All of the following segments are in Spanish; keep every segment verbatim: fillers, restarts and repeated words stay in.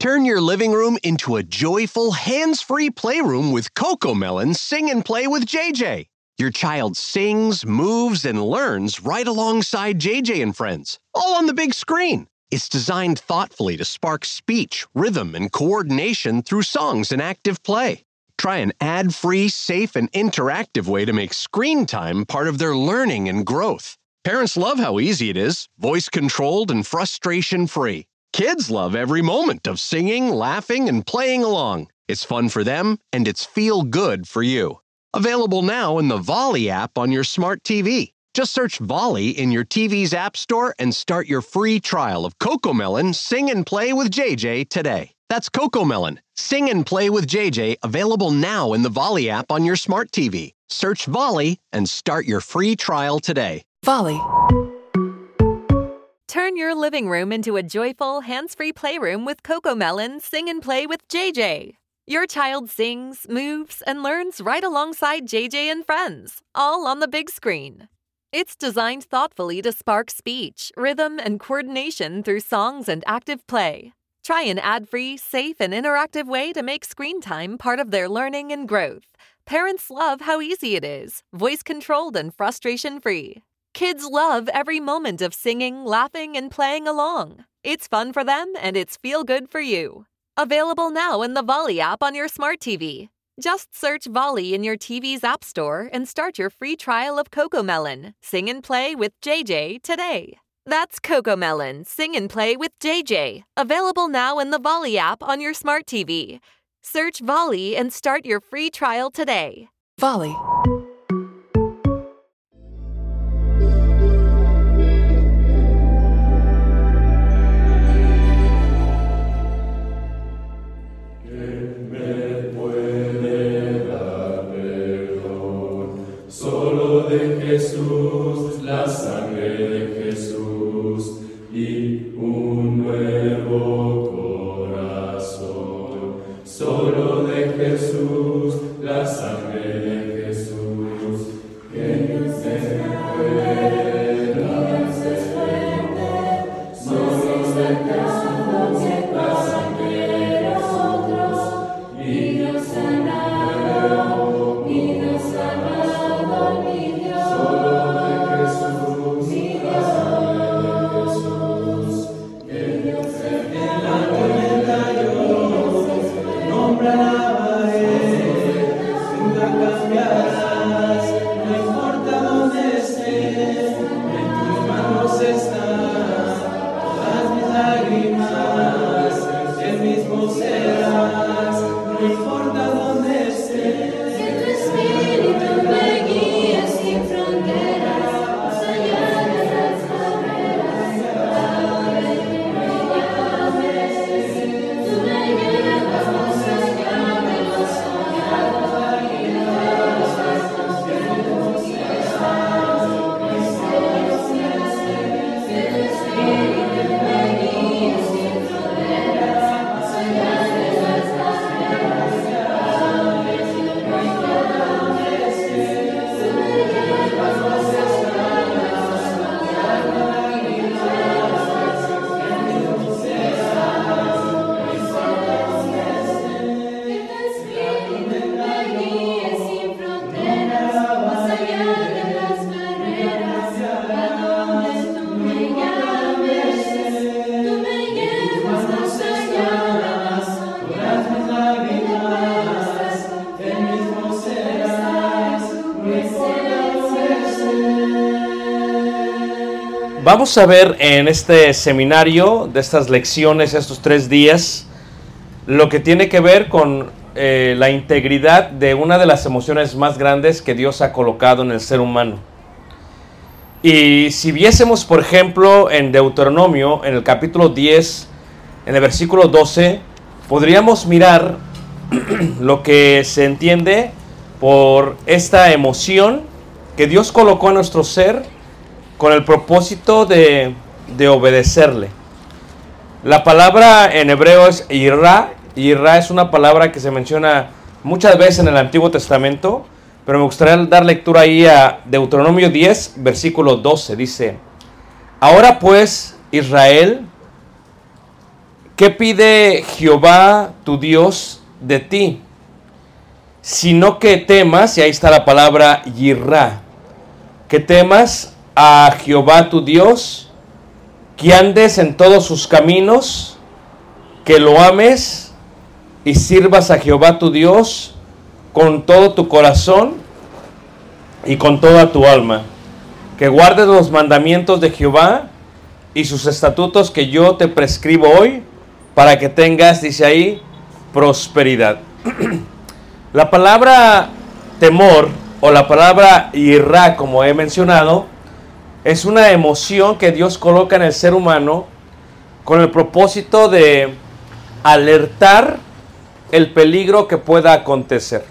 Turn your living room into a joyful, hands-free playroom with CoComelon Sing and Play with J J. Your child sings, moves, and learns right alongside J J and friends, all on the big screen. It's designed thoughtfully to spark speech, rhythm, and coordination through songs and active play. Try an ad-free, safe, and interactive way to make screen time part of their learning and growth. Parents love how easy it is, voice-controlled and frustration-free. Kids love every moment of singing, laughing, and playing along. It's fun for them, and it's feel-good for you. Available now in the Volley app on your smart T V. Just search Volley in your T V's app store and start your free trial of CoComelon Sing and Play with J J today. That's CoComelon Sing and Play with J J, available now in the Volley app on your smart T V. Search Volley and start your free trial today. Volley. Turn your living room into a joyful, hands-free playroom with CoComelon Sing and Play with J J. Your child sings, moves, and learns right alongside J J and friends, all on the big screen. It's designed thoughtfully to spark speech, rhythm, and coordination through songs and active play. Try an ad-free, safe, and interactive way to make screen time part of their learning and growth. Parents love how easy it is, voice-controlled and frustration-free. Kids love every moment of singing, laughing, and playing along. It's fun for them, and it's feel-good for you. Available now in the Volley app on your smart T V. Just search Volley in your T V's app store and start your free trial of CoComelon Sing and Play with J J today. That's CoComelon Sing and Play with J J. Available now in the Volley app on your smart T V. Search Volley and start your free trial today. Volley. Jesús, la sangre de Jesús y un nuevo corazón. Solo de Jesús, la sangre de Jesús, que no se puede después. Solo de Jesús, la sangre de nosotros, y Dios sanado, y Dios sanado, y Dios. Vamos a ver en este seminario de estas lecciones, estos tres días, lo que tiene que ver con eh, la integridad de una de las emociones más grandes que Dios ha colocado en el ser humano. Y si viésemos, por ejemplo, en Deuteronomio, en el capítulo diez, en el versículo doce, podríamos mirar lo que se entiende por esta emoción que Dios colocó en nuestro ser con el propósito de, de obedecerle. La palabra en hebreo es yirá. Yirá es una palabra que se menciona muchas veces en el Antiguo Testamento, pero me gustaría dar lectura ahí a Deuteronomio diez, versículo doce. Dice: ahora pues, Israel, ¿qué ¿qué pide Jehová tu Dios de ti? Sino que temas, y ahí está la palabra yirá, que temas a Jehová tu Dios, que andes en todos sus caminos, que lo ames y sirvas a Jehová tu Dios con todo tu corazón y con toda tu alma, que guardes los mandamientos de Jehová y sus estatutos que yo te prescribo hoy, para que tengas, dice ahí, prosperidad. La palabra temor o la palabra yirá, como he mencionado, es una emoción que Dios coloca en el ser humano con el propósito de alertar el peligro que pueda acontecer.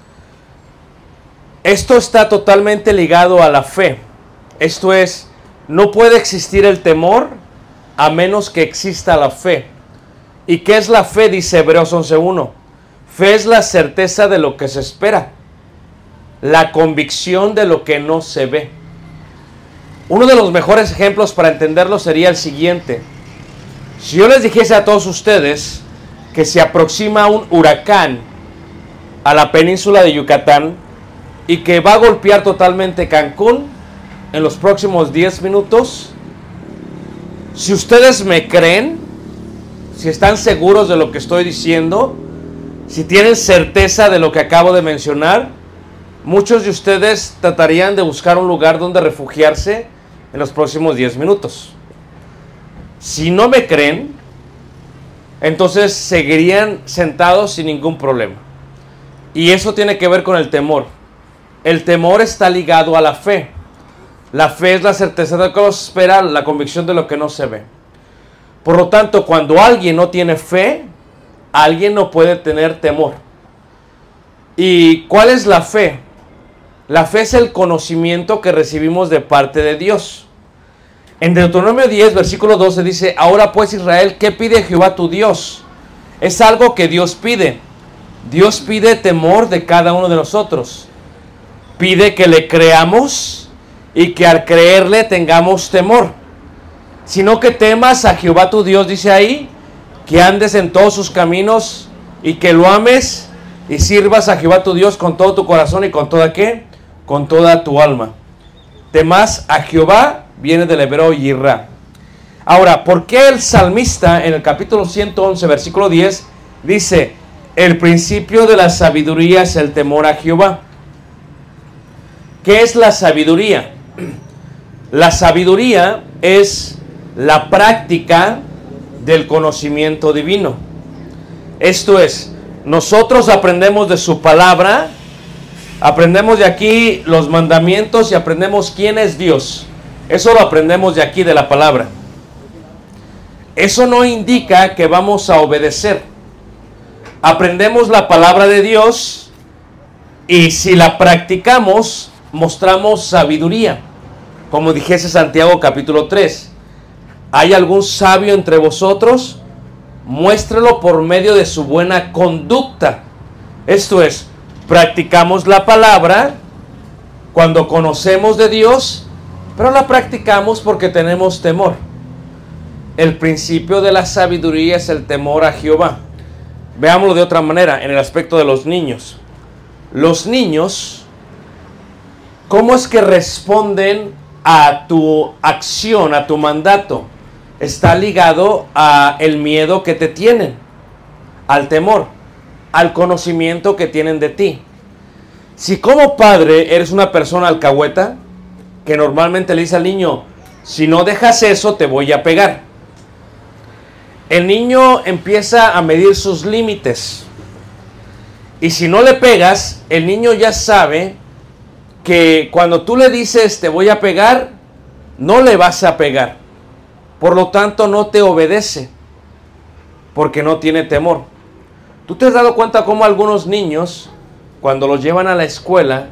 Esto está totalmente ligado a la fe. Esto es, no puede existir el temor a menos que exista la fe. ¿Y qué es la fe? Dice Hebreos once uno. Fe es la certeza de lo que se espera, la convicción de lo que no se ve. Uno de los mejores ejemplos para entenderlo sería el siguiente. Si yo les dijese a todos ustedes que se aproxima un huracán a la península de Yucatán y que va a golpear totalmente Cancún en los próximos diez minutos, si ustedes me creen, si están seguros de lo que estoy diciendo, si tienen certeza de lo que acabo de mencionar, muchos de ustedes tratarían de buscar un lugar donde refugiarse en los próximos diez minutos. Si no me creen, entonces seguirían sentados sin ningún problema. Y eso tiene que ver con el temor. El temor está ligado a la fe. La fe es la certeza de lo que se espera, la convicción de lo que no se ve. Por lo tanto, cuando alguien no tiene fe, alguien no puede tener temor. ¿Y cuál es la fe? La fe es el conocimiento que recibimos de parte de Dios. En Deuteronomio diez, versículo doce dice: ahora pues, Israel, ¿qué pide Jehová tu Dios? Es algo que Dios pide. Dios pide temor de cada uno de nosotros. Pide que le creamos y que al creerle tengamos temor. Sino que temas a Jehová tu Dios, dice ahí, que andes en todos sus caminos y que lo ames y sirvas a Jehová tu Dios con todo tu corazón y con toda ¿qué? Con toda tu alma. Temas a Jehová viene del hebreo yirá. Ahora, ¿por qué el salmista en el capítulo ciento once, versículo diez, dice: el principio de la sabiduría es el temor a Jehová? ¿Qué es la sabiduría? La sabiduría es la práctica del conocimiento divino. Esto es, nosotros aprendemos de su palabra, aprendemos de aquí los mandamientos y aprendemos quién es Dios. Eso lo aprendemos de aquí, de la palabra. Eso no indica que vamos a obedecer. Aprendemos la palabra de Dios y si la practicamos, mostramos sabiduría. Como dijese Santiago capítulo tres. ¿Hay algún sabio entre vosotros? Muéstrelo por medio de su buena conducta. Esto es, practicamos la palabra cuando conocemos de Dios, pero la practicamos porque tenemos temor. El principio de la sabiduría es el temor a Jehová. Veámoslo de otra manera, en el aspecto de los niños. Los niños, ¿cómo es que responden a tu acción, a tu mandato? Está ligado a el miedo que te tienen, al temor, al conocimiento que tienen de ti. Si como padre eres una persona alcahueta, que normalmente le dice al niño: si no dejas eso te voy a pegar, el niño empieza a medir sus límites. Y si no le pegas, el niño ya sabe que cuando tú le dices te voy a pegar, no le vas a pegar. Por lo tanto, no te obedece, porque no tiene temor. ¿Tú te has dado cuenta cómo algunos niños, cuando los llevan a la escuela,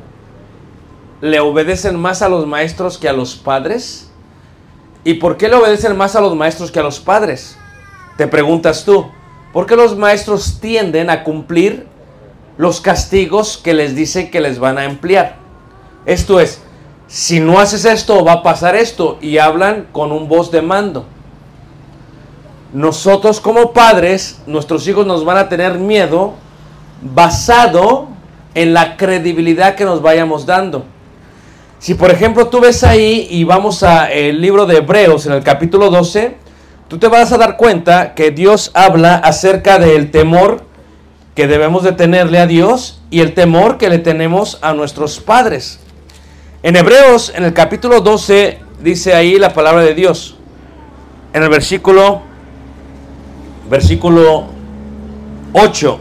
le obedecen más a los maestros que a los padres? ¿Y por qué le obedecen más a los maestros que a los padres? Te preguntas tú. Porque los maestros tienden a cumplir los castigos que les dicen que les van a emplear. Esto es, si no haces esto va a pasar esto, y hablan con un voz de mando. nosotros como padres, nuestros hijos nos van a tener miedo basado en la credibilidad que nos vayamos dando. Si por ejemplo tú ves ahí y vamos al libro de Hebreos en el capítulo doce, tú te vas a dar cuenta que Dios habla acerca del temor que debemos de tenerle a Dios y el temor que le tenemos a nuestros padres. En Hebreos, en el capítulo doce, dice ahí la palabra de Dios. En el versículo, versículo ocho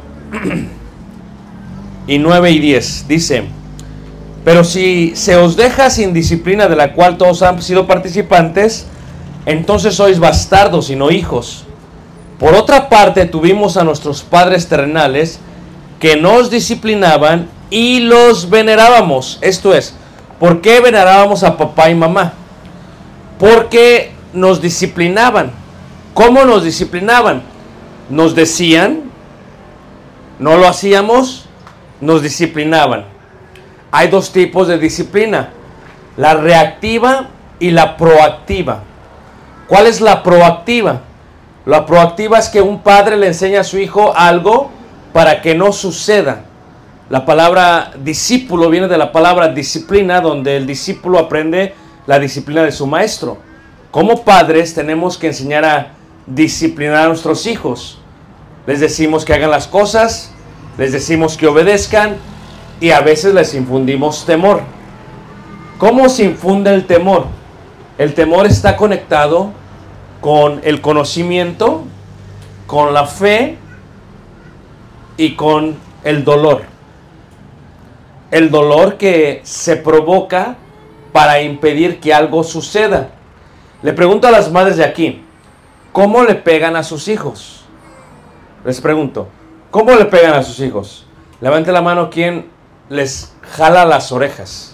y nueve y diez, dice: pero si se os deja sin disciplina, de la cual todos han sido participantes, entonces sois bastardos y no hijos. Por otra parte, tuvimos a nuestros padres terrenales que nos disciplinaban y los venerábamos. Esto es, ¿por qué venerábamos a papá y mamá? Porque nos disciplinaban. ¿Cómo nos disciplinaban? Nos decían, no lo hacíamos, nos disciplinaban. Hay dos tipos de disciplina, la reactiva y la proactiva. ¿Cuál es la proactiva? La proactiva es que un padre le enseña a su hijo algo para que no suceda. La palabra discípulo viene de la palabra disciplina, donde el discípulo aprende la disciplina de su maestro. Como padres tenemos que enseñar a disciplinar a nuestros hijos. Les decimos que hagan las cosas, les decimos que obedezcan, y a veces les infundimos temor. ¿Cómo se infunde el temor? El temor está conectado con el conocimiento, con la fe y con el dolor. El dolor que se provoca para impedir que algo suceda. Le pregunto a las madres de aquí, ¿cómo le pegan a sus hijos? Les pregunto, ¿cómo le pegan a sus hijos? Levante la mano quien les jala las orejas.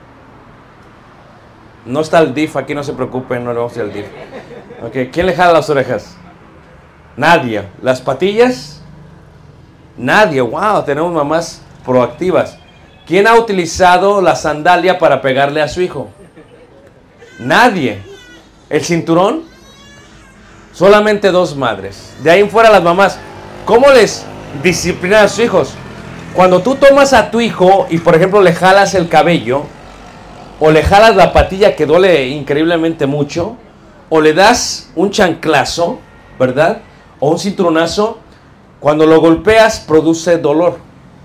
No está el D I F aquí, no se preocupen, no le vamos a ir al D I F. Okay. ¿Quién le jala las orejas? Nadie. ¿Las patillas? Nadie. Wow, tenemos mamás proactivas. ¿Quién ha utilizado la sandalia para pegarle a su hijo? Nadie. ¿El cinturón? Solamente dos madres. De ahí en fuera las mamás. ¿Cómo les disciplinan a sus hijos? Cuando tú tomas a tu hijo y por ejemplo le jalas el cabello, o le jalas la patilla que duele increíblemente mucho, o le das un chanclazo, ¿verdad? O un cinturonazo, cuando lo golpeas produce dolor.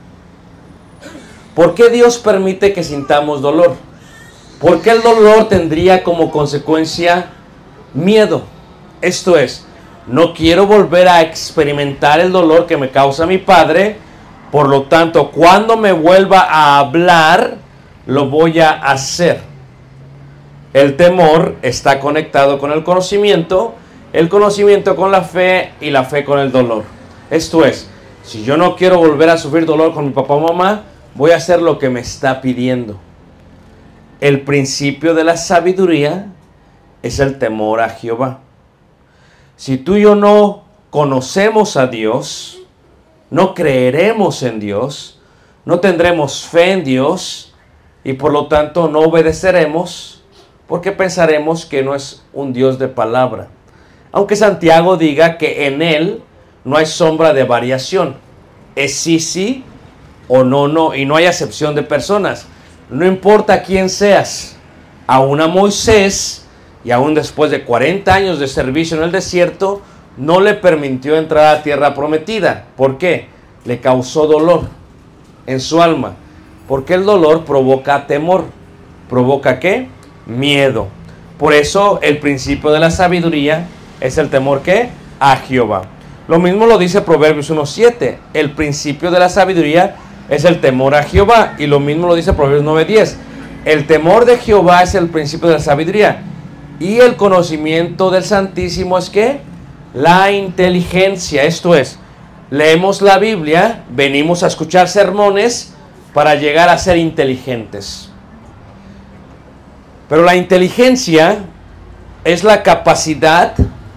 ¿Por qué Dios permite que sintamos dolor? Porque el dolor tendría como consecuencia miedo. Esto es, no quiero volver a experimentar el dolor que me causa mi padre. Por lo tanto, cuando me vuelva a hablar, lo voy a hacer. El temor está conectado con el conocimiento, el conocimiento con la fe y la fe con el dolor. Esto es, si yo no quiero volver a sufrir dolor con mi papá o mamá, voy a hacer lo que me está pidiendo. El principio de la sabiduría es el temor a Jehová. Si tú y yo no conocemos a Dios, no creeremos en Dios, no tendremos fe en Dios y por lo tanto no obedeceremos porque pensaremos que no es un Dios de palabra. Aunque Santiago diga que en Él no hay sombra de variación, es sí, sí o no, no, y no hay acepción de personas. No importa quién seas, aún a Moisés y aún después de cuarenta años de servicio en el desierto, no le permitió entrar a tierra prometida. ¿Por qué? Le causó dolor en su alma. Porque el dolor provoca temor. ¿Provoca qué? Miedo. Por eso el principio de la sabiduría es el temor ¿qué? A Jehová. Lo mismo lo dice Proverbios uno siete. El principio de la sabiduría es el temor a Jehová. Y lo mismo lo dice Proverbios nueve diez. El temor de Jehová es el principio de la sabiduría. Y el conocimiento del Santísimo es ¿qué? La inteligencia. Esto es, leemos la Biblia, venimos a escuchar sermones para llegar a ser inteligentes. Pero la inteligencia es la capacidad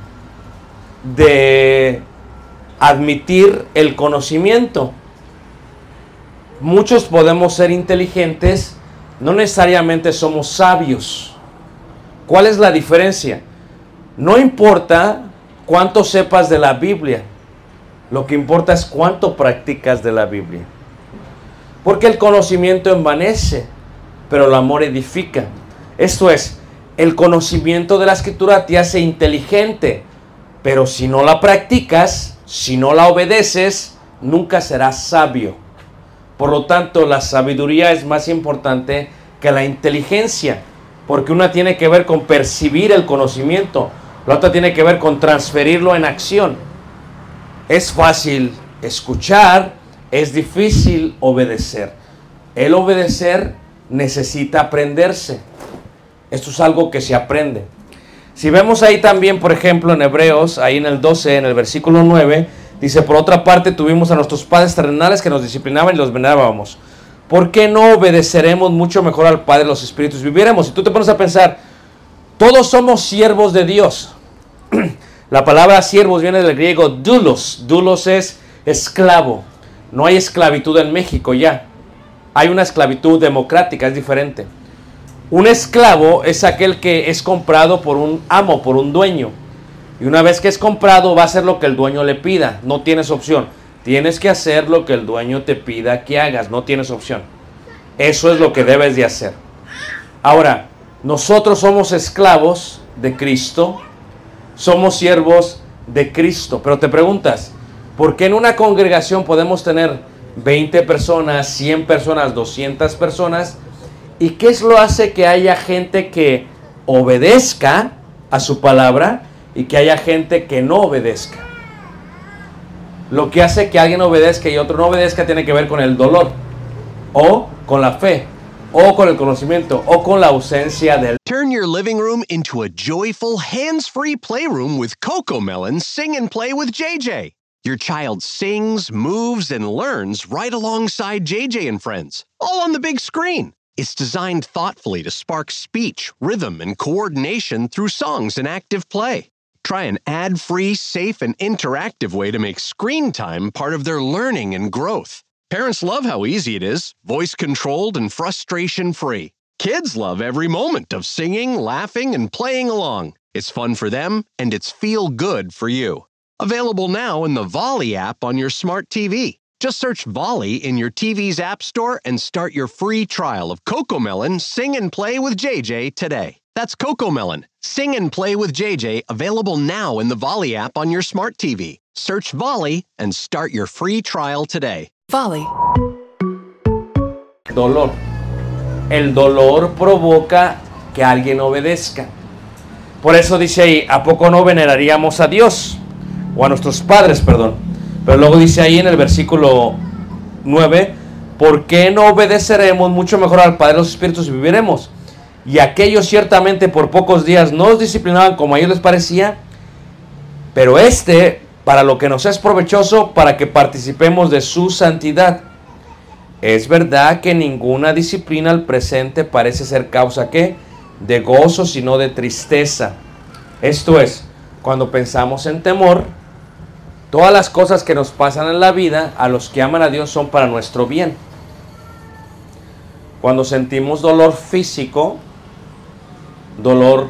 de admitir el conocimiento. Muchos podemos ser inteligentes, no necesariamente somos sabios. ¿Cuál es la diferencia? No importa cuánto sepas de la Biblia. Lo que importa es cuánto practicas de la Biblia. Porque el conocimiento envanece, pero el amor edifica. Esto es, el conocimiento de la Escritura te hace inteligente, pero si no la practicas, si no la obedeces, nunca serás sabio. Por lo tanto, la sabiduría es más importante que la inteligencia, porque una tiene que ver con percibir el conocimiento, la otra tiene que ver con transferirlo en acción. Es fácil escuchar, es difícil obedecer. El obedecer necesita aprenderse. Esto es algo que se aprende. Si vemos ahí también, por ejemplo, en Hebreos, ahí en el doce, en el versículo nueve, dice, por otra parte tuvimos a nuestros padres terrenales que nos disciplinaban y los venerábamos. ¿Por qué no obedeceremos mucho mejor al Padre de los Espíritus y viviéramos? Si tú te pones a pensar, todos somos siervos de Dios. La palabra siervos viene del griego doulos. Doulos es esclavo. No hay esclavitud en México ya. Hay una esclavitud democrática, es diferente. Un esclavo es aquel que es comprado por un amo, por un dueño. Y una vez que es comprado va a hacer lo que el dueño le pida. No tienes opción. Tienes que hacer lo que el dueño te pida que hagas. No tienes opción. Eso es lo que debes de hacer. Ahora, nosotros somos esclavos de Cristo. Somos siervos de Cristo. Pero te preguntas, ¿por qué en una congregación podemos tener veinte personas, cien personas, doscientas personas? ¿Y qué es lo hace que haya gente que obedezca a su palabra y que haya gente que no obedezca? Lo que hace que alguien obedezca y otro no obedezca tiene que ver con el dolor, o con la fe, o con el conocimiento, o con la ausencia del... Turn your living room into a joyful, hands-free playroom with CoComelon Sing and Play with J J. Your child sings, moves, and learns right alongside J J and friends, all on the big screen. It's designed thoughtfully to spark speech, rhythm, and coordination through songs and active play. Try an ad-free, safe, and interactive way to make screen time part of their learning and growth. Parents love how easy it is, voice-controlled and frustration-free. Kids love every moment of singing, laughing, and playing along. It's fun for them, and it's feel-good for you. Available now in the Volley app on your smart T V. Just search Volley in your T V's app store and start your free trial of CoComelon Sing and Play with J J today. That's CoComelon Sing and Play with J J, available now in the Volley app on your smart T V. Search Volley and start your free trial today. Volley. Dolor. El dolor provoca que alguien obedezca. Por eso dice ahí, ¿a poco no veneraríamos a Dios? O a nuestros padres, perdón. Pero luego dice ahí en el versículo nueve, ¿por qué no obedeceremos mucho mejor al Padre de los Espíritus y viviremos? Y aquellos ciertamente por pocos días nos disciplinaban como a ellos les parecía, pero este para lo que nos es provechoso, para que participemos de su santidad. Es verdad que ninguna disciplina al presente parece ser causa ¿qué? De gozo, sino de tristeza. Esto es, cuando pensamos en temor, todas las cosas que nos pasan en la vida, a los que aman a Dios, son para nuestro bien. Cuando sentimos dolor físico, dolor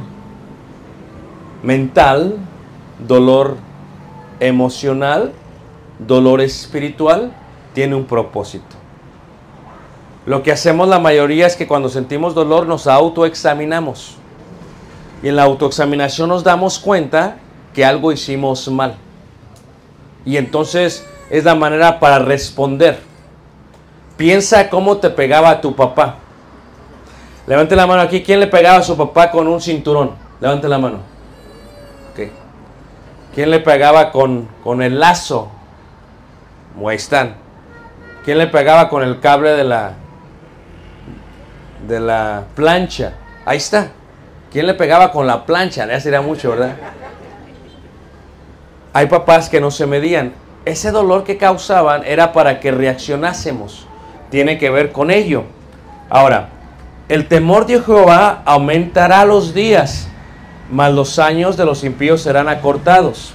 mental, dolor emocional, dolor espiritual, tiene un propósito. Lo que hacemos la mayoría es que cuando sentimos dolor nos autoexaminamos. Y en la autoexaminación nos damos cuenta que algo hicimos mal. Y entonces es la manera para responder. Piensa cómo te pegaba a tu papá. Levante la mano aquí. ¿Quién le pegaba a su papá con un cinturón? Levante la mano. Okay. ¿Quién le pegaba con, con el lazo? Ahí están. ¿Quién le pegaba con el cable de la, de la plancha? Ahí está. ¿Quién le pegaba con la plancha? Ya sería mucho, ¿verdad? Hay papás que no se medían. Ese dolor que causaban era para que reaccionásemos. Tiene que ver con ello. Ahora, el temor de Jehová aumentará los días, mas los años de los impíos serán acortados.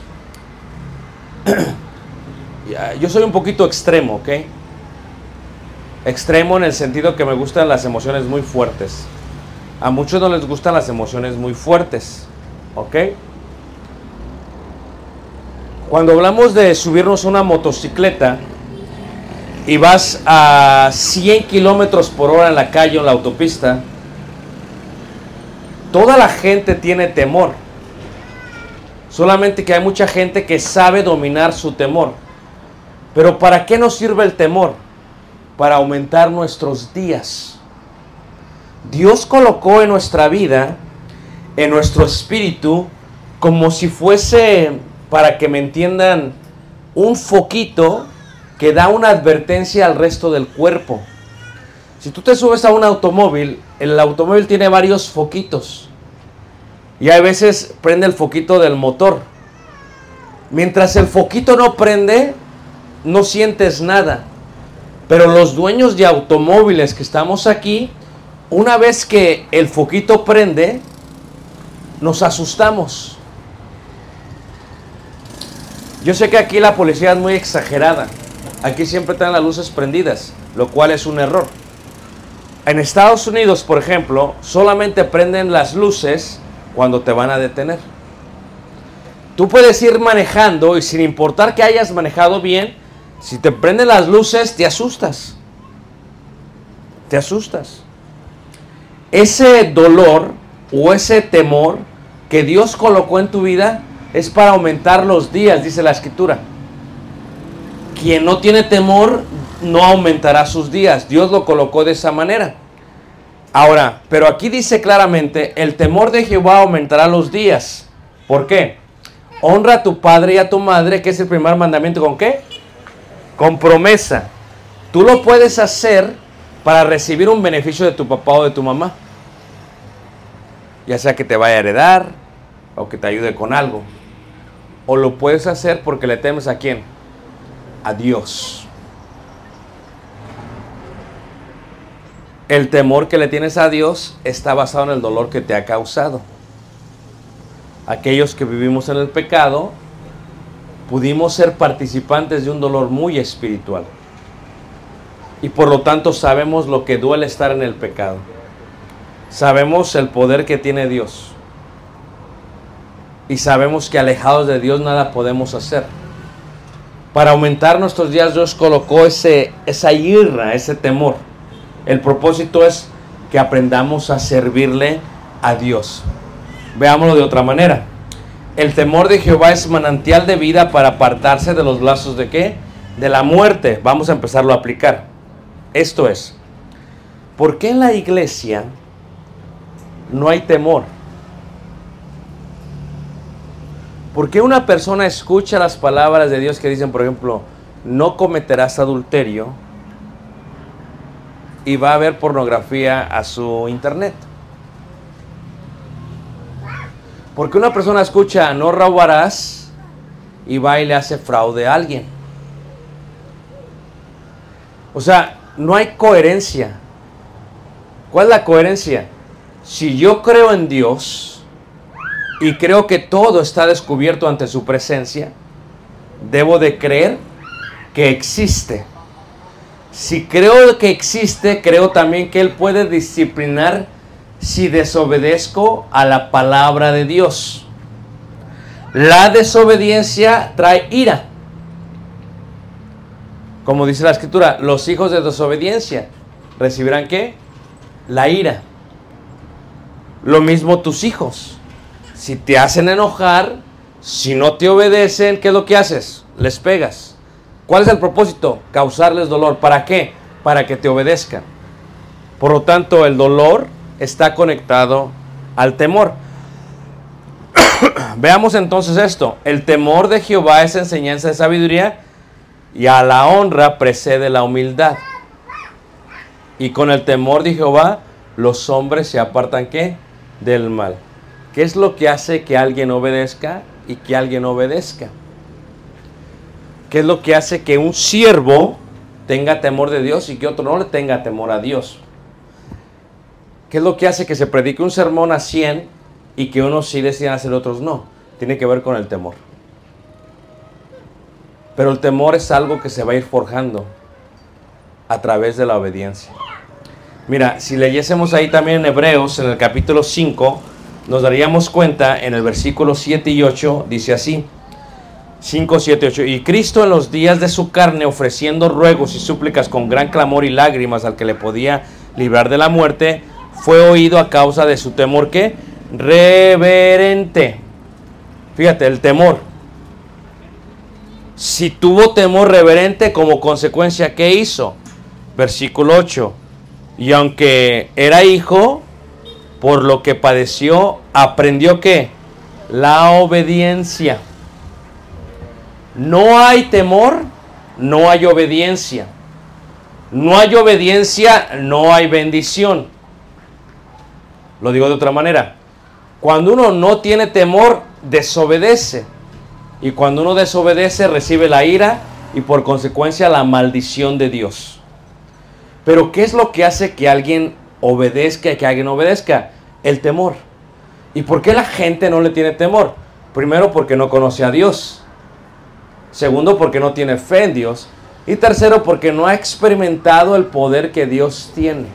Yo soy un poquito extremo, ¿ok? Extremo en el sentido que me gustan las emociones muy fuertes. A muchos no les gustan las emociones muy fuertes, ¿ok? Cuando hablamos de subirnos a una motocicleta y vas a cien kilómetros por hora en la calle o en la autopista, toda la gente tiene temor. Solamente que hay mucha gente que sabe dominar su temor. Pero ¿para qué nos sirve el temor? Para aumentar nuestros días. Dios colocó en nuestra vida, en nuestro espíritu, como si fuese, para que me entiendan, un foquito que da una advertencia al resto del cuerpo. Si tú te subes a un automóvil, el automóvil tiene varios foquitos. Y a veces prende el foquito del motor. Mientras el foquito no prende, no sientes nada. Pero los dueños de automóviles que estamos aquí, una vez que el foquito prende, nos asustamos. Yo sé que aquí la policía es muy exagerada. Aquí siempre están las luces prendidas, lo cual es un error. En Estados Unidos, por ejemplo, solamente prenden las luces cuando te van a detener. Tú puedes ir manejando y sin importar que hayas manejado bien, si te prenden las luces, te asustas. Te asustas. Ese dolor o ese temor que Dios colocó en tu vida es para aumentar los días, dice la Escritura. Quien no tiene temor no aumentará sus días. Dios lo colocó de esa manera. Ahora, pero aquí dice claramente, el temor de Jehová aumentará los días. ¿Por qué? Honra a tu padre y a tu madre, que es el primer mandamiento. ¿Con qué? Con promesa. Tú lo puedes hacer para recibir un beneficio de tu papá o de tu mamá. Ya sea que te vaya a heredar o que te ayude con algo. O lo puedes hacer porque le temes ¿a quién? A Dios. El temor que le tienes a Dios está basado en el dolor que te ha causado. Aquellos que vivimos en el pecado, pudimos ser participantes de un dolor muy espiritual. Y por lo tanto sabemos lo que duele estar en el pecado. Sabemos el poder que tiene Dios. Y sabemos que alejados de Dios nada podemos hacer. Para aumentar nuestros días, Dios colocó ese, esa ira, ese temor. El propósito es que aprendamos a servirle a Dios. Veámoslo de otra manera. El temor de Jehová es manantial de vida para apartarse de los lazos de ¿qué? De la muerte. Vamos a empezarlo a aplicar. Esto es, ¿por qué en la iglesia no hay temor? ¿Por qué una persona escucha las palabras de Dios que dicen, por ejemplo, no cometerás adulterio, y va a ver pornografía a su internet? Porque una persona escucha no robarás y va y le hace fraude a alguien. O sea, no hay coherencia. ¿Cuál es la coherencia? Si yo creo en Dios y creo que todo está descubierto ante su presencia, debo de creer que existe. Si creo que existe, creo también que Él puede disciplinar si desobedezco a la palabra de Dios. La desobediencia trae ira. Como dice la Escritura, los hijos de desobediencia recibirán ¿qué? La ira. Lo mismo tus hijos. Si te hacen enojar, si no te obedecen, ¿qué es lo que haces? Les pegas. ¿Cuál es el propósito? Causarles dolor. ¿Para qué? Para que te obedezcan. Por lo tanto, el dolor está conectado al temor. Veamos entonces esto. El temor de Jehová es enseñanza de sabiduría y a la honra precede la humildad. Y con el temor de Jehová los hombres se apartan ¿qué? Del mal. ¿Qué es lo que hace que alguien obedezca y que alguien obedezca? ¿Qué es lo que hace que un siervo tenga temor de Dios y que otro no le tenga temor a Dios? ¿Qué es lo que hace que se predique un sermón a cien y que unos sí decían hacer, otros no? Tiene que ver con el temor. Pero el temor es algo que se va a ir forjando a través de la obediencia. Mira, si leyésemos ahí también en Hebreos, en el capítulo cinco, nos daríamos cuenta en el versículo siete y ocho, dice así: cinco, siete, ocho. Y Cristo en los días de su carne, ofreciendo ruegos y súplicas con gran clamor y lágrimas al que le podía librar de la muerte, fue oído a causa de su temor, ¿qué? Reverente. Fíjate, el temor. Si tuvo temor reverente, como consecuencia, ¿qué hizo? Versículo ocho. Y aunque era hijo, por lo que padeció, aprendió ¿qué? La obediencia. No hay temor, no hay obediencia. No hay obediencia, no hay bendición. Lo digo de otra manera. Cuando uno no tiene temor, desobedece. Y cuando uno desobedece, recibe la ira y por consecuencia la maldición de Dios. Pero ¿qué es lo que hace que alguien obedezca y que alguien obedezca? El temor. ¿Y por qué la gente no le tiene temor? Primero, porque no conoce a Dios. Segundo, porque no tiene fe en Dios. Y tercero, porque no ha experimentado el poder que Dios tiene.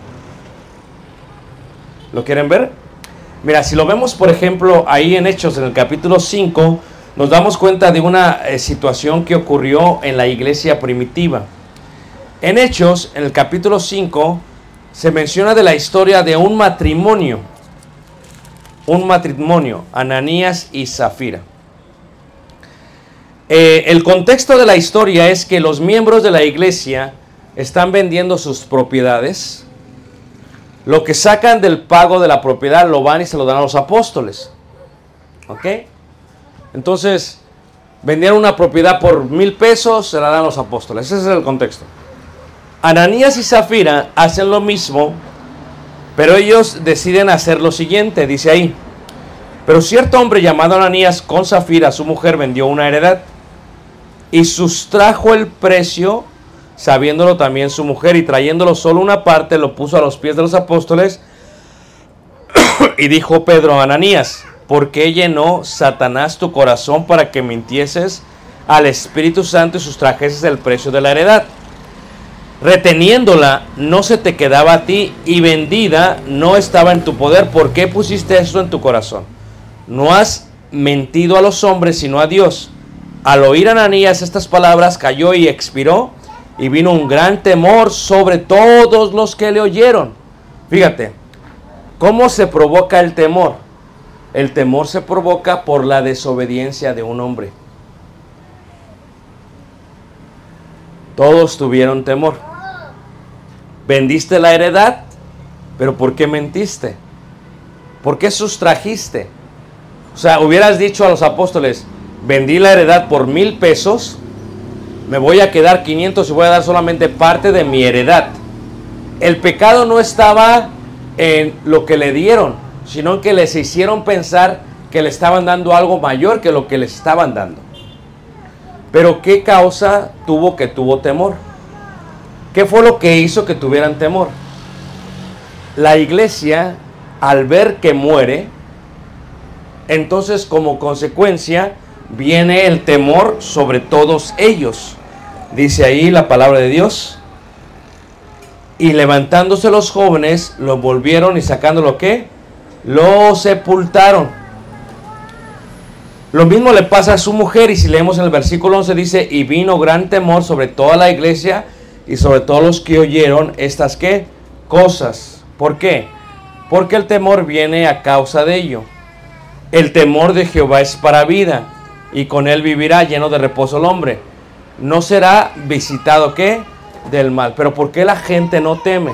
¿Lo quieren ver? Mira, si lo vemos, por ejemplo, ahí en Hechos, en el capítulo cinco, nos damos cuenta de una eh, situación que ocurrió en la iglesia primitiva. En Hechos, en el capítulo cinco, se menciona de la historia de un matrimonio. Un matrimonio, Ananías y Zafira. Eh, el contexto de la historia es que los miembros de la iglesia están vendiendo sus propiedades. Lo que sacan del pago de la propiedad lo van y se lo dan a los apóstoles. ¿Ok? Entonces, vendieron una propiedad por mil pesos, se la dan a los apóstoles. Ese es el contexto. Ananías y Zafira hacen lo mismo, pero ellos deciden hacer lo siguiente, dice ahí. Pero cierto hombre llamado Ananías con Zafira, su mujer, vendió una heredad y sustrajo el precio, sabiéndolo también su mujer, y trayéndolo solo una parte, lo puso a los pies de los apóstoles. Y dijo Pedro a Ananías: ¿por qué llenó Satanás tu corazón para que mintieses al Espíritu Santo y sustrajeses el precio de la heredad? Reteniéndola no se te quedaba a ti, y vendida no estaba en tu poder. ¿Por qué pusiste esto en tu corazón? No has mentido a los hombres, sino a Dios. Al oír Ananías estas palabras, cayó y expiró, y vino un gran temor sobre todos los que le oyeron. Fíjate, ¿cómo se provoca el temor? El temor se provoca por la desobediencia de un hombre. Todos tuvieron temor. Vendiste la heredad, pero ¿por qué mentiste? ¿Por qué sustrajiste? O sea, hubieras dicho a los apóstoles: vendí la heredad por mil pesos, me voy a quedar quinientos y voy a dar solamente parte de mi heredad. El pecado no estaba en lo que le dieron, sino en que les hicieron pensar que le estaban dando algo mayor que lo que les estaban dando. Pero ¿qué causa tuvo que tuvo temor? ¿Qué fue lo que hizo que tuvieran temor? La iglesia, al ver que muere, entonces como consecuencia viene el temor sobre todos ellos. Dice ahí la palabra de Dios: y levantándose los jóvenes, lo volvieron y sacándolo, ¿qué? Lo sepultaron. Lo mismo le pasa a su mujer, y si leemos en el versículo once dice: y vino gran temor sobre toda la iglesia y sobre todos los que oyeron estas, ¿qué? Cosas. ¿Por qué? Porque el temor viene a causa de ello. El temor de Jehová es para vida, y con él vivirá lleno de reposo el hombre. No será visitado, ¿qué? Del mal. Pero ¿por qué la gente no teme?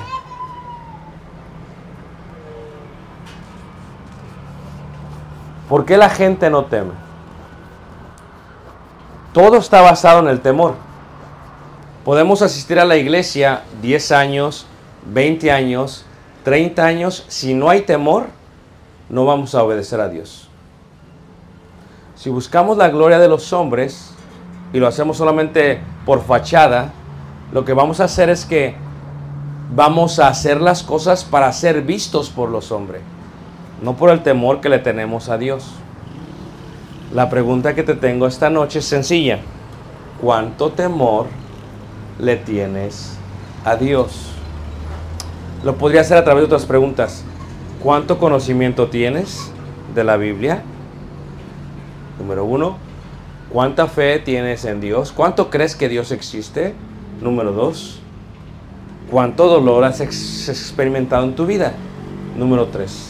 ¿Por qué la gente no teme? Todo está basado en el temor. Podemos asistir a la iglesia diez años, veinte años, treinta años. Si no hay temor, no vamos a obedecer a Dios. Si buscamos la gloria de los hombres y lo hacemos solamente por fachada, lo que vamos a hacer es que vamos a hacer las cosas para ser vistos por los hombres, no por el temor que le tenemos a Dios. La pregunta que te tengo esta noche es sencilla: ¿cuánto temor le tienes a Dios? Lo podría hacer a través de otras preguntas. ¿Cuánto conocimiento tienes de la Biblia? Número uno. ¿Cuánta fe tienes en Dios? ¿Cuánto crees que Dios existe? Número dos. ¿Cuánto dolor has ex- experimentado en tu vida? Número tres.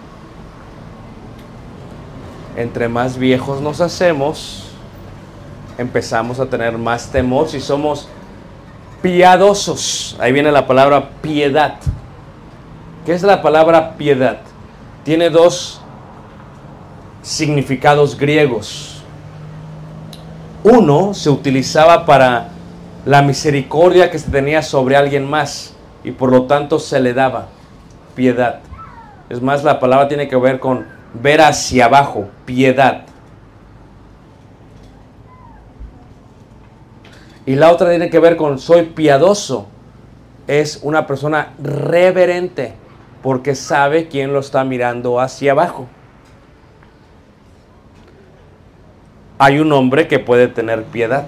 Entre más viejos nos hacemos, empezamos a tener más temor si somos piadosos. Ahí viene la palabra piedad. ¿Qué es la palabra piedad? Tiene dos significados griegos. Uno se utilizaba para la misericordia que se tenía sobre alguien más y por lo tanto se le daba piedad. Es más, la palabra tiene que ver con ver hacia abajo, piedad. Y la otra tiene que ver con soy piadoso. Es una persona reverente porque sabe quién lo está mirando hacia abajo. Hay un hombre que puede tener piedad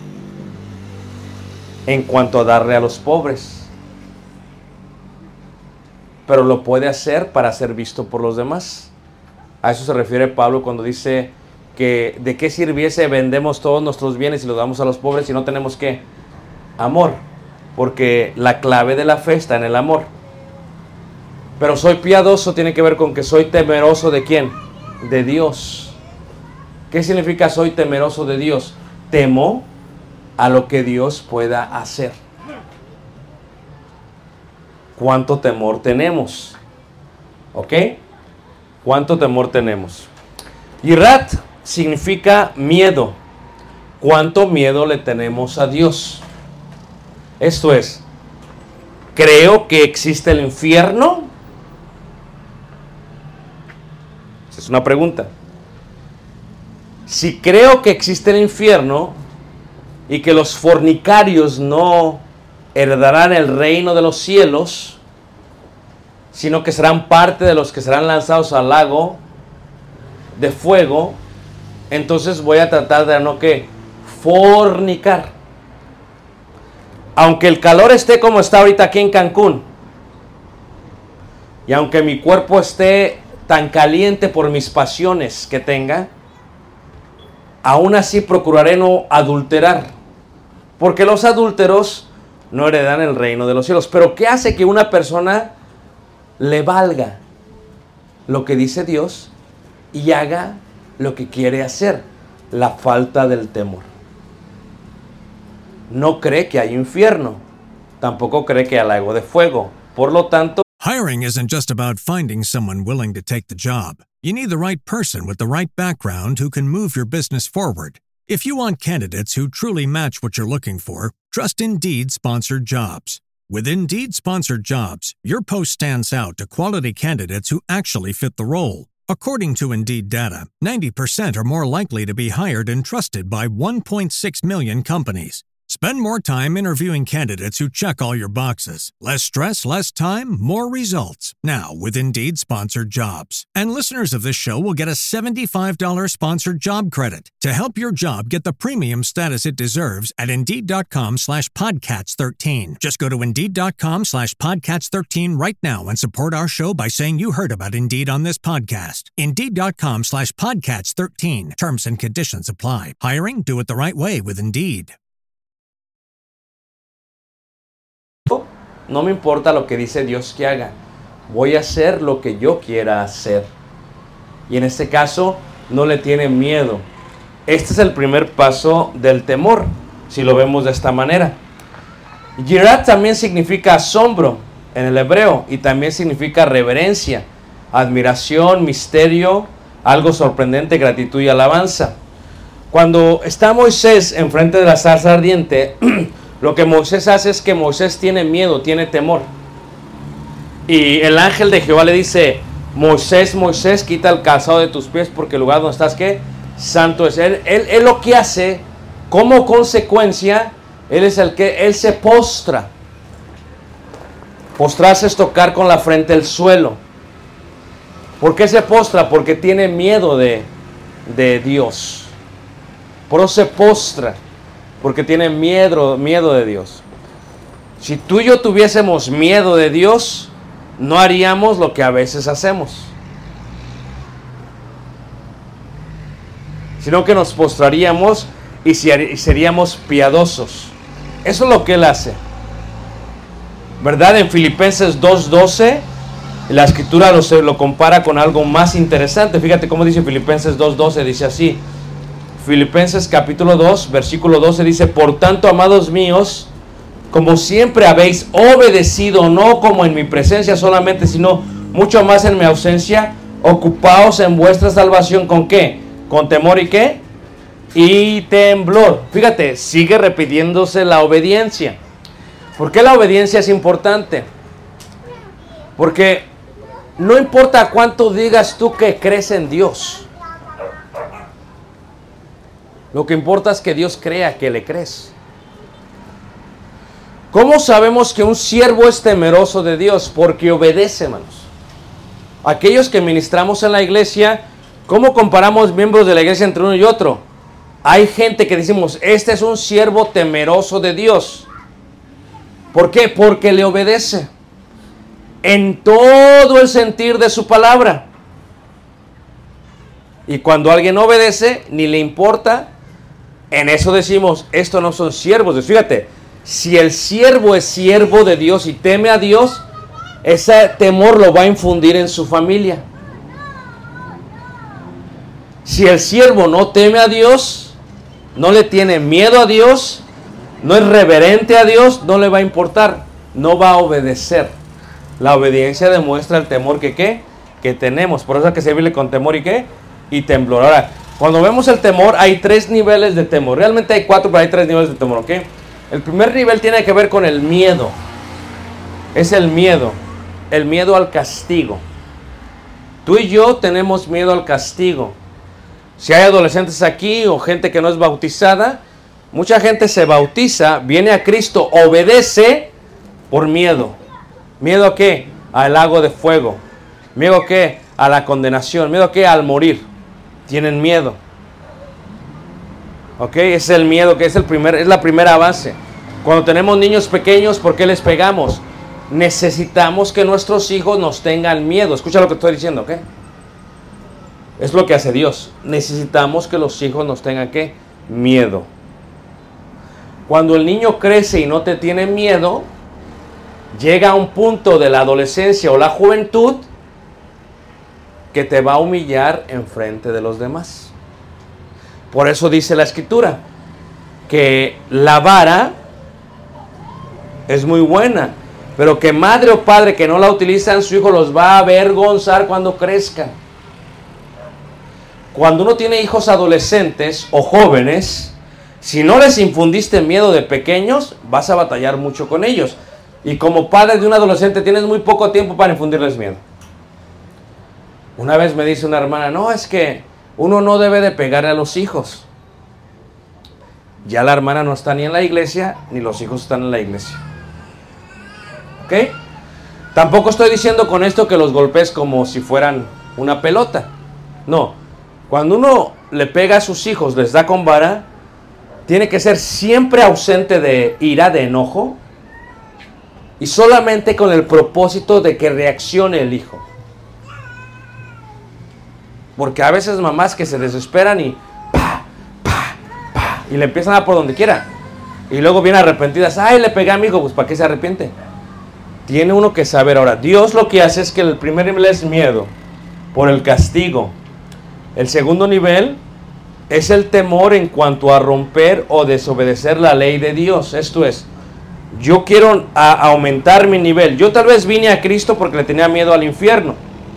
en cuanto a darle a los pobres, pero lo puede hacer para ser visto por los demás. A eso se refiere Pablo cuando dice que de qué sirviese vendemos todos nuestros bienes y los damos a los pobres si no tenemos ¿qué? Amor, porque la clave de la fe está en el amor. Pero soy piadoso tiene que ver con que soy temeroso ¿de quién? De Dios. ¿Qué significa soy temeroso de Dios? Temo a lo que Dios pueda hacer. ¿Cuánto temor tenemos? ¿Ok? ¿Cuánto temor tenemos? Yirat significa miedo. ¿Cuánto miedo le tenemos a Dios? Esto es, ¿creo que existe el infierno? Esa es una pregunta. Si creo que existe el infierno y que los fornicarios no heredarán el reino de los cielos, sino que serán parte de los que serán lanzados al lago de fuego, entonces voy a tratar de no que fornicar. Aunque el calor esté como está ahorita aquí en Cancún, y aunque mi cuerpo esté tan caliente por mis pasiones que tenga, aún así procuraré no adulterar, porque los adúlteros no heredan el reino de los cielos. Pero ¿qué hace que una persona le valga lo que dice Dios y haga lo que quiere hacer? La falta del temor. No cree que hay infierno, tampoco cree que hay lago de fuego. Por lo tanto, Hiring isn't just about finding someone willing to take the job. You need the right person with the right background who can move your business forward. If you want candidates who truly match what you're looking for, trust Indeed Sponsored Jobs. With Indeed Sponsored Jobs, your post stands out to quality candidates who actually fit the role. According to Indeed data, ninety percent are more likely to be hired and trusted by one point six million companies. Spend more time interviewing candidates who check all your boxes. Less stress, less time, more results. Now, with Indeed Sponsored Jobs. And listeners of this show will get a seventy-five dollars sponsored job credit to help your job get the premium status it deserves at Indeed.com slash Podcats 13. Just go to Indeed.com slash Podcats 13 right now and support our show by saying you heard about Indeed on this podcast. Indeed.com slash Podcats 13. Terms and conditions apply. Hiring? Do it the right way with Indeed. no me importa lo que dice Dios que haga. Voy a hacer lo que yo quiera hacer. Y en este caso, no le tiene miedo. Este es el primer paso del temor, si lo vemos de esta manera. Yirat también significa asombro en el hebreo y también significa reverencia, admiración, misterio, algo sorprendente, gratitud y alabanza. Cuando está Moisés enfrente de la zarza ardiente, lo que Moisés hace es que Moisés tiene miedo, tiene temor. Y el ángel de Jehová le dice: Moisés, Moisés, quita el calzado de tus pies porque el lugar donde estás, ¿qué? Santo es. Él, él, él lo que hace, como consecuencia, él es el que, él se postra. Postrarse es tocar con la frente el suelo. ¿Por qué se postra? Porque tiene miedo de, de Dios. Por eso se postra, porque tiene miedo, miedo de Dios. Si tú y yo tuviésemos miedo de Dios, no haríamos lo que a veces hacemos. sino que nos postraríamos y seríamos piadosos. Eso es lo que Él hace, ¿verdad? En Filipenses dos doce, la Escritura lo, lo compara con algo más interesante. Fíjate cómo dice Filipenses dos doce, dice así. Filipenses capítulo dos, versículo doce dice: por tanto, amados míos, como siempre habéis obedecido, no como en mi presencia solamente, sino mucho más en mi ausencia, ocupaos en vuestra salvación. ¿Con qué? Con temor y qué? Y temblor. Fíjate, sigue repitiéndose la obediencia. ¿Por qué la obediencia es importante? Porque no importa cuánto digas tú que crees en Dios, lo que importa es que Dios crea que le crees. ¿Cómo sabemos que un siervo es temeroso de Dios? Porque obedece, hermanos. Aquellos que ministramos en la iglesia, ¿cómo comparamos miembros de la iglesia entre uno y otro? Hay gente que decimos, este es un siervo temeroso de Dios. ¿Por qué? Porque le obedece en todo el sentir de su palabra. Y cuando alguien obedece, ni le importa, en eso decimos, estos no son siervos. Fíjate, si el siervo es siervo de Dios y teme a Dios, ese temor lo va a infundir en su familia. Si el siervo no teme a Dios, no le tiene miedo a Dios, no es reverente a Dios, no le va a importar, no va a obedecer. La obediencia demuestra el temor que ¿qué? Que tenemos. Por eso hay que servirle con temor y ¿qué? Y temblor. Ahora, cuando vemos el temor, hay tres niveles de temor. Realmente hay cuatro, pero hay tres niveles de temor, ¿ok? El primer nivel tiene que ver con el miedo. Es el miedo. El miedo al castigo. Tú y yo tenemos miedo al castigo. Si hay adolescentes aquí o gente que no es bautizada, mucha gente se bautiza, viene a Cristo, obedece por miedo. ¿Miedo a qué? Al lago de fuego. ¿Miedo a qué? A la condenación. ¿Miedo a qué? Al morir. Tienen miedo. ¿Ok? Es el miedo que es, el primer, es la primera base. Cuando tenemos niños pequeños, ¿por qué les pegamos? Necesitamos que nuestros hijos nos tengan miedo. Escucha lo que estoy diciendo, ¿ok? Es lo que hace Dios. Necesitamos que los hijos nos tengan ¿qué? Miedo. Cuando el niño crece y no te tiene miedo, llega a un punto de la adolescencia o la juventud que te va a humillar en frente de los demás. Por eso dice la Escritura que la vara es muy buena, pero que madre o padre que no la utilizan, su hijo los va a avergonzar cuando crezcan. Cuando uno tiene hijos adolescentes o jóvenes, si no les infundiste miedo de pequeños, vas a batallar mucho con ellos. Y como padre de un adolescente tienes muy poco tiempo para infundirles miedo. Una vez me dice una hermana, no, es que uno no debe de pegarle a los hijos. Ya la hermana no está ni en la iglesia, ni los hijos están en la iglesia. ¿Ok? Tampoco estoy diciendo con esto que los golpees como si fueran una pelota. No. Cuando uno le pega a sus hijos, les da con vara, tiene que ser siempre ausente de ira, de enojo, y solamente con el propósito de que reaccione el hijo. Porque a veces mamás que se desesperan y pa, pa, pa, y le empiezan a dar por donde quiera. Y luego vienen arrepentidas, ay, le pegué a mi hijo, pues ¿para qué se arrepiente? Tiene uno que saber. Ahora, Dios lo que hace es que el primer nivel es miedo por el castigo. El segundo nivel es el temor en cuanto a romper o desobedecer la ley de Dios. Esto es, yo quiero a, aumentar mi nivel. Yo tal vez vine a Cristo porque le tenía miedo al infierno.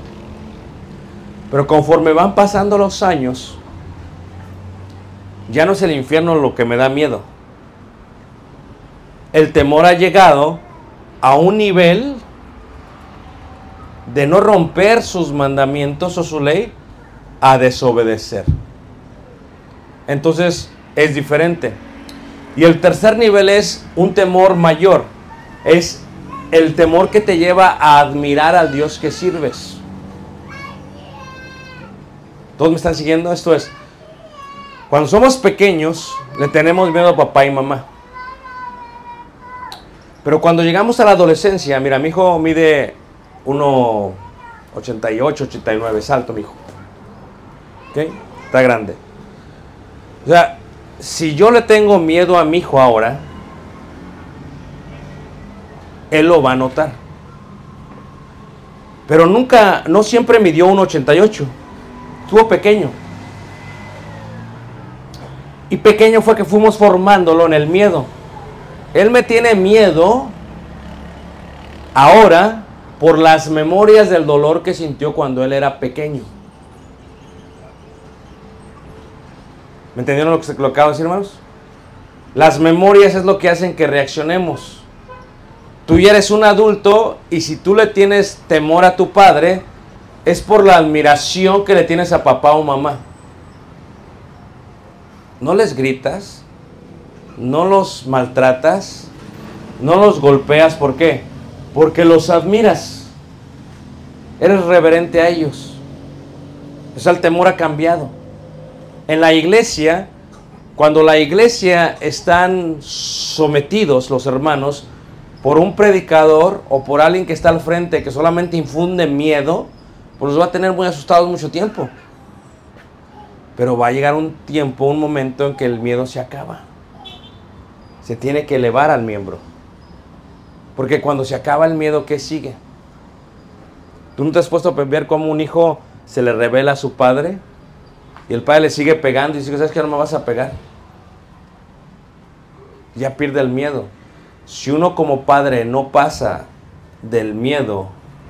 Pero conforme van pasando los años, ya no es el infierno lo que me da miedo. El temor ha llegado a un nivel de no romper sus mandamientos o su ley, a desobedecer. Entonces es diferente. Y el tercer nivel es un temor mayor. Es el temor que te lleva a admirar al Dios que sirves. ¿Todos me están siguiendo? Esto es, cuando somos pequeños, le tenemos miedo a papá y mamá. Pero cuando llegamos a la adolescencia, mira, mi hijo mide uno ochenta y ocho, ochenta y nueve, es alto mi hijo. ¿Ok? Está grande. O sea, si yo le tengo miedo a mi hijo ahora, él lo va a notar. Pero nunca, no siempre midió uno ochenta y ocho. Estuvo pequeño. Y pequeño fue que fuimos formándolo en el miedo. Él me tiene miedo ahora por las memorias del dolor que sintió cuando él era pequeño. ¿Me entendieron lo que, lo que acabo de decir, hermanos? Las memorias es lo que hacen que reaccionemos. Tú ya eres un adulto y si tú le tienes temor a tu padre, es por la admiración que le tienes a papá o mamá. No les gritas, no los maltratas, no los golpeas. ¿Por qué? Porque los admiras. Eres reverente a ellos. O sea, el temor ha cambiado. En la iglesia, cuando la iglesia están sometidos los hermanos por un predicador o por alguien que está al frente que solamente infunde miedo, pues los va a tener muy asustados mucho tiempo. Pero va a llegar un tiempo, un momento en que el miedo se acaba. Se tiene que elevar al miembro. Porque cuando se acaba el miedo, ¿qué sigue? ¿Tú no te has puesto a ver cómo un hijo se le revela a su padre? Y el padre le sigue pegando y dice, ¿sabes qué? No me vas a pegar. Ya pierde el miedo. Si uno como padre no pasa del miedo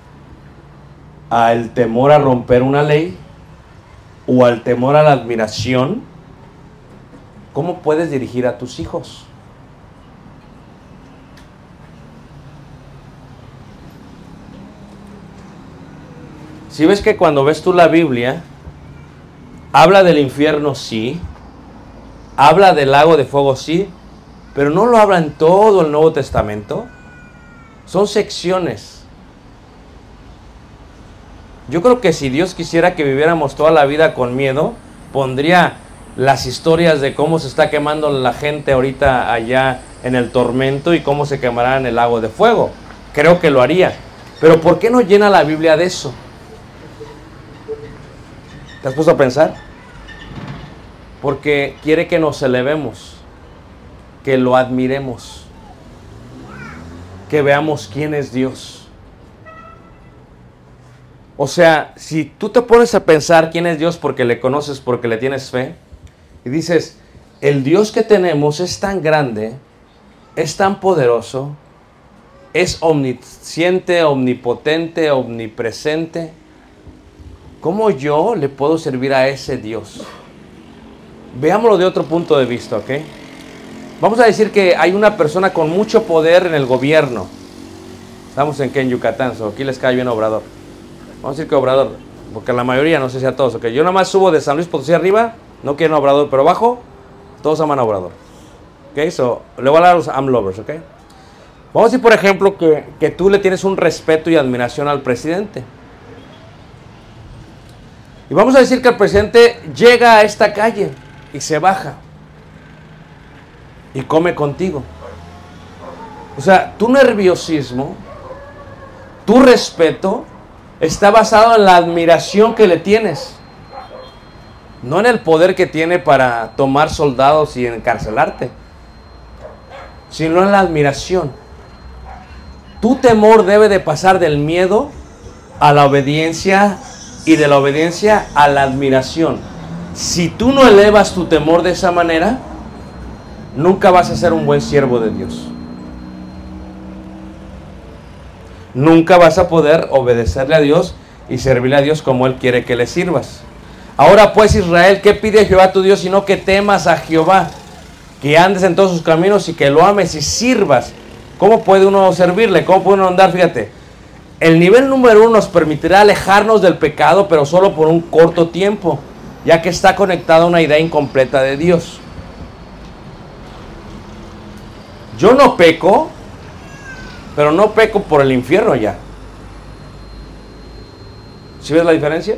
al temor a romper una ley o al temor a la admiración, ¿cómo puedes dirigir a tus hijos? Si ves que cuando ves tú la Biblia, habla del infierno, sí. Habla del lago de fuego, sí. Pero no lo habla en todo el Nuevo Testamento. Son secciones. Yo creo que si Dios quisiera que viviéramos toda la vida con miedo, pondría las historias de cómo se está quemando la gente ahorita allá en el tormento y cómo se quemará en el lago de fuego. Creo que lo haría. Pero ¿por qué no llena la Biblia de eso? ¿Te has puesto a pensar? Porque quiere que nos elevemos, que lo admiremos, que veamos quién es Dios. O sea, si tú te pones a pensar quién es Dios porque le conoces, porque le tienes fe, y dices, el Dios que tenemos es tan grande, es tan poderoso, es omnisciente, omnipotente, omnipresente, ¿cómo yo le puedo servir a ese Dios? Veámoslo de otro punto de vista, ¿ok? Vamos a decir que hay una persona con mucho poder en el gobierno. Estamos en qué, en Yucatán, so aquí les cae bien Obrador. Vamos a decir que Obrador, porque la mayoría, no sé si a todos, ¿ok? Yo nada más subo de San Luis Potosí arriba, no quieren Obrador, pero abajo, todos aman a Obrador. ¿Ok? So, le voy a hablar a los am lovers, ¿ok? Vamos a decir, por ejemplo, que, que tú le tienes un respeto y admiración al presidente. Y vamos a decir que el presidente llega a esta calle y se baja y come contigo. O sea, tu nerviosismo, tu respeto está basado en la admiración que le tienes, no en el poder que tiene para tomar soldados y encarcelarte, sino en la admiración. Tu temor debe de pasar del miedo a la obediencia y de la obediencia a la admiración. Si tú no elevas tu temor de esa manera, nunca vas a ser un buen siervo de Dios. Nunca vas a poder obedecerle a Dios y servirle a Dios como Él quiere que le sirvas. Ahora pues, Israel, ¿qué pide Jehová tu Dios? Sino que temas a Jehová, que andes en todos sus caminos y que lo ames y sirvas. ¿Cómo puede uno servirle? ¿Cómo puede uno andar? Fíjate, el nivel número uno nos permitirá alejarnos del pecado, pero solo por un corto tiempo, ya que está conectada a una idea incompleta de Dios. Yo no peco, pero no peco por el infierno ya. ¿Sí ves la diferencia?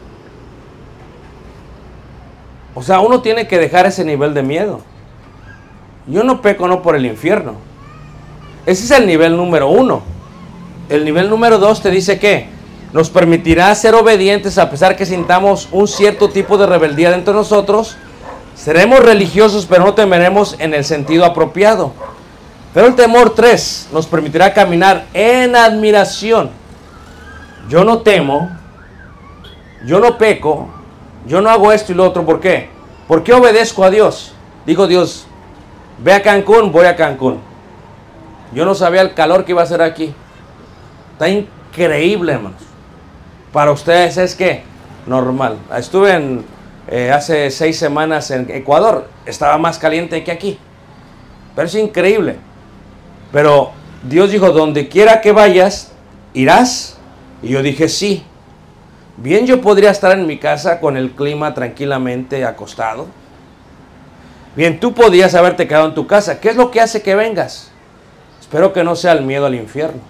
O sea, uno tiene que dejar ese nivel de miedo. Yo no peco no por el infierno. Ese es el nivel número uno. El nivel número dos te dice que nos permitirá ser obedientes a pesar que sintamos un cierto tipo de rebeldía dentro de nosotros, Seremos religiosos, pero no temeremos en el sentido apropiado. Pero el temor tres nos permitirá caminar en admiración. Yo no temo, yo no peco, yo no hago esto y lo otro. ¿Por qué? ¿Por qué obedezco a Dios? Digo Dios, ve a Cancún, voy a Cancún. Yo no sabía el calor que iba a hacer aquí. Está increíble, hermanos. Para ustedes es que normal. Estuve en, eh, hace seis semanas en Ecuador. Estaba más caliente que aquí. Pero es increíble. Pero Dios dijo, donde quiera que vayas, irás. Y yo dije, sí. Bien, yo podría estar en mi casa con el clima tranquilamente acostado. Bien, tú podías haberte quedado en tu casa. ¿Qué es lo que hace que vengas? Espero que no sea el miedo al infierno.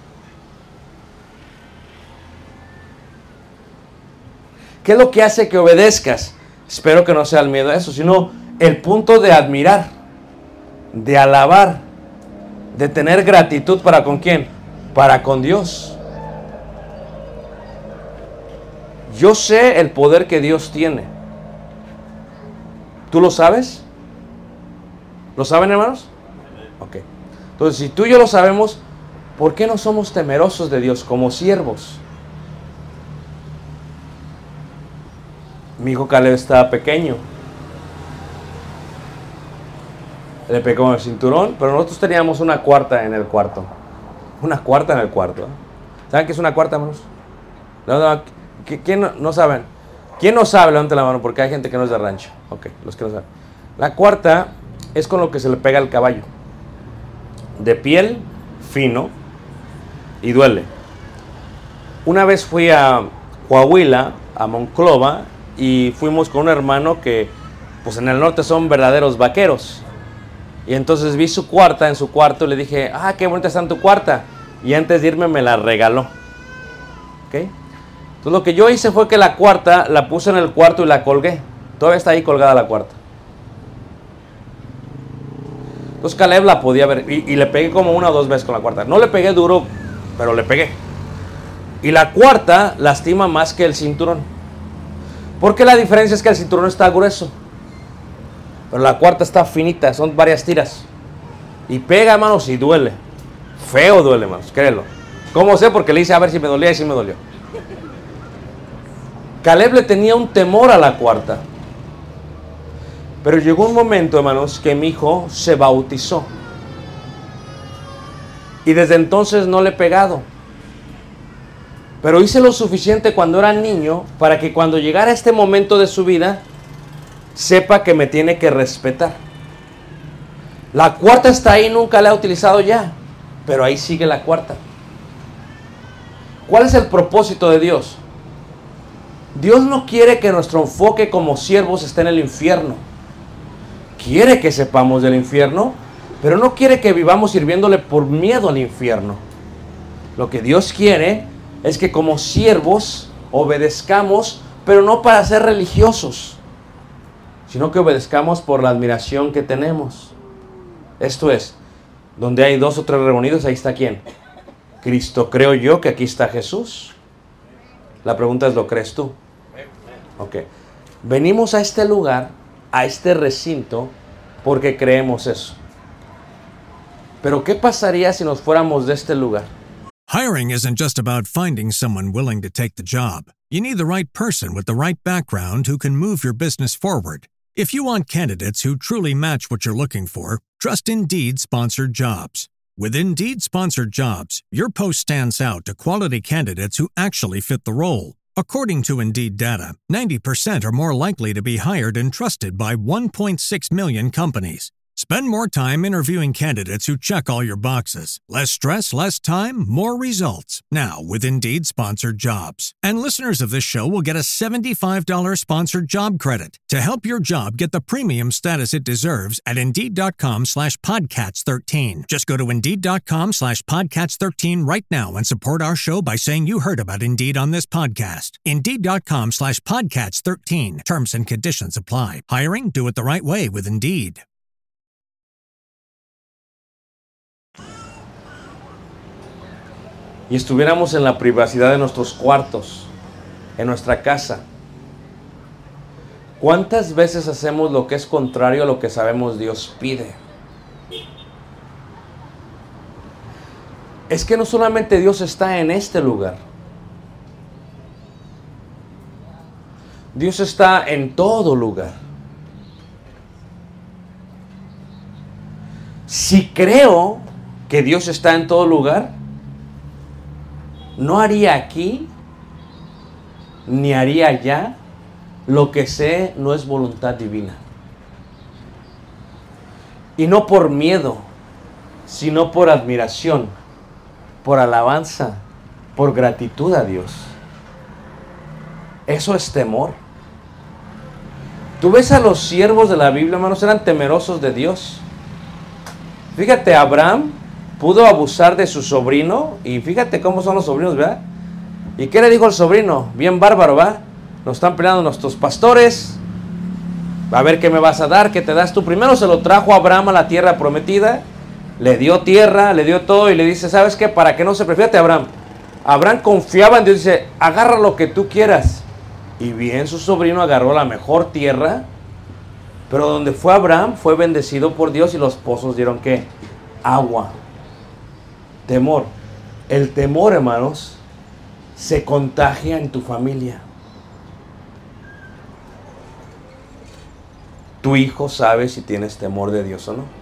¿Qué es lo que hace que obedezcas? Espero que no sea el miedo a eso, sino el punto de admirar, de alabar, de tener gratitud. ¿Para con quién? Para con Dios. Yo sé el poder que Dios tiene. ¿Tú lo sabes? ¿Lo saben, hermanos? Ok. Entonces, si tú y yo lo sabemos, ¿por qué no somos temerosos de Dios como siervos? Mi hijo Caleb estaba pequeño. Le pegó en el cinturón, pero nosotros teníamos una cuarta en el cuarto. Una cuarta en el cuarto. ¿Saben qué es una cuarta, hermanos? No, no, ¿quién no, no saben? ¿Quién no sabe? Levante la mano, porque hay gente que no es de rancho. Ok, los que no saben. La cuarta es con lo que se le pega al caballo. De piel, fino, y duele. Una vez fui a Coahuila, a Monclova, y fuimos con un hermano que, pues en el norte son verdaderos vaqueros. Y entonces vi su cuarta en su cuarto y le dije, ah, qué bonita está en tu cuarta. Y antes de irme me la regaló. ¿Ok? Entonces lo que yo hice fue que la cuarta la puse en el cuarto y la colgué. Todavía está ahí colgada la cuarta. Entonces Caleb la podía ver. Y, y le pegué como una o dos veces con la cuarta. No le pegué duro, pero le pegué. Y la cuarta lastima más que el cinturón. Porque la diferencia es que el cinturón está grueso, pero la cuarta está finita, son varias tiras. Y pega, hermanos, y duele. Feo duele, hermanos, créelo. ¿Cómo sé? Porque le hice a ver si me dolía y sí me dolió. Caleb le tenía un temor a la cuarta. Pero llegó un momento, hermanos, que mi hijo se bautizó. Y desde entonces no le he pegado. Pero hice lo suficiente cuando era niño para que cuando llegara este momento de su vida, sepa que me tiene que respetar. La cuarta está ahí, nunca la he utilizado ya, pero ahí sigue la cuarta. ¿Cuál es el propósito de Dios? Dios no quiere que nuestro enfoque como siervos esté en el infierno. Quiere que sepamos del infierno, pero no quiere que vivamos sirviéndole por miedo al infierno. Lo que Dios quiere es que como siervos obedezcamos, pero no para ser religiosos, sino que obedezcamos por la admiración que tenemos. Esto es, donde hay dos o tres reunidos, ahí está ¿quién? Cristo. Creo yo que aquí está Jesús. La pregunta es, ¿lo crees tú? Ok. Venimos a este lugar, a este recinto, porque creemos eso. Pero ¿qué pasaría si nos fuéramos de este lugar? Hiring isn't just about finding someone willing to take the job. You need the right person with the right background who can move your business forward. If you want candidates who truly match what you're looking for, trust Indeed Sponsored Jobs. With Indeed Sponsored Jobs, your post stands out to quality candidates who actually fit the role. According to Indeed data, ninety percent are more likely to be hired and trusted by one point six million companies. Spend more time interviewing candidates who check all your boxes. Less stress, less time, more results. Now with Indeed Sponsored Jobs. And listeners of this show will get a seventy-five dollars sponsored job credit to help your job get the premium status it deserves at Indeed.com slash Podcats 13. Just go to Indeed.com slash Podcats 13 right now and support our show by saying you heard about Indeed on this podcast. Indeed.com slash Podcats 13. Terms and conditions apply. Hiring? Do it the right way with Indeed. Y estuviéramos en la privacidad de nuestros cuartos, en nuestra casa. ¿Cuántas veces hacemos lo que es contrario a lo que sabemos Dios pide? Es que no solamente Dios está en este lugar. Dios está en todo lugar. Si creo que Dios está en todo lugar, no haría aquí ni haría allá lo que sé no es voluntad divina. Y no por miedo, sino por admiración, por alabanza, por gratitud a Dios. Eso es temor. Tú ves a los siervos de la Biblia, hermanos, eran temerosos de Dios. Fíjate, Abraham pudo abusar de su sobrino, y fíjate cómo son los sobrinos, ¿verdad? ¿Y qué le dijo el sobrino? Bien bárbaro, ¿va? Nos están peleando nuestros pastores, a ver qué me vas a dar, qué te das tú. Primero se lo trajo a Abraham a la tierra prometida, le dio tierra, le dio todo, y le dice, ¿sabes qué? Para que no se prefiere Abraham. Abraham confiaba en Dios, dice, agarra lo que tú quieras. Y bien, su sobrino agarró la mejor tierra, pero donde fue Abraham fue bendecido por Dios, y los pozos dieron ¿qué? Agua. Temor. El temor, hermanos, se contagia en tu familia. Tu hijo sabe si tienes temor de Dios o no.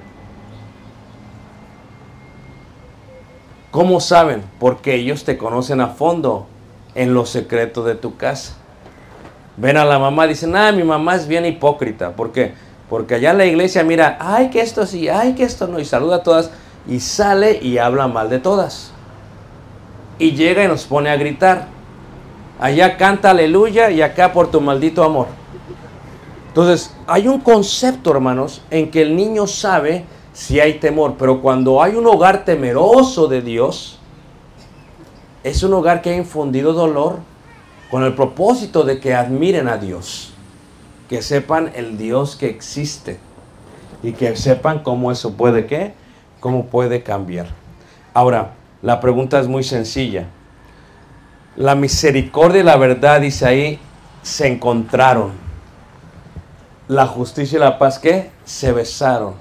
¿Cómo saben? Porque ellos te conocen a fondo en lo secreto de tu casa. Ven a la mamá, dicen, ah, mi mamá es bien hipócrita. ¿Por qué? Porque allá en la iglesia mira, ay, que esto sí, ay, que esto no, y saluda a todas, y sale y habla mal de todas. Y llega y nos pone a gritar. Allá canta aleluya y acá por tu maldito amor. Entonces, hay un concepto, hermanos, en que el niño sabe si hay temor, pero cuando hay un hogar temeroso de Dios, es un hogar que ha infundido dolor con el propósito de que admiren a Dios, que sepan el Dios que existe y que sepan cómo eso puede, ¿qué? Cómo puede cambiar. Ahora, la pregunta es muy sencilla. La misericordia y la verdad, dice ahí, se encontraron. La justicia y la paz, ¿qué? Se besaron.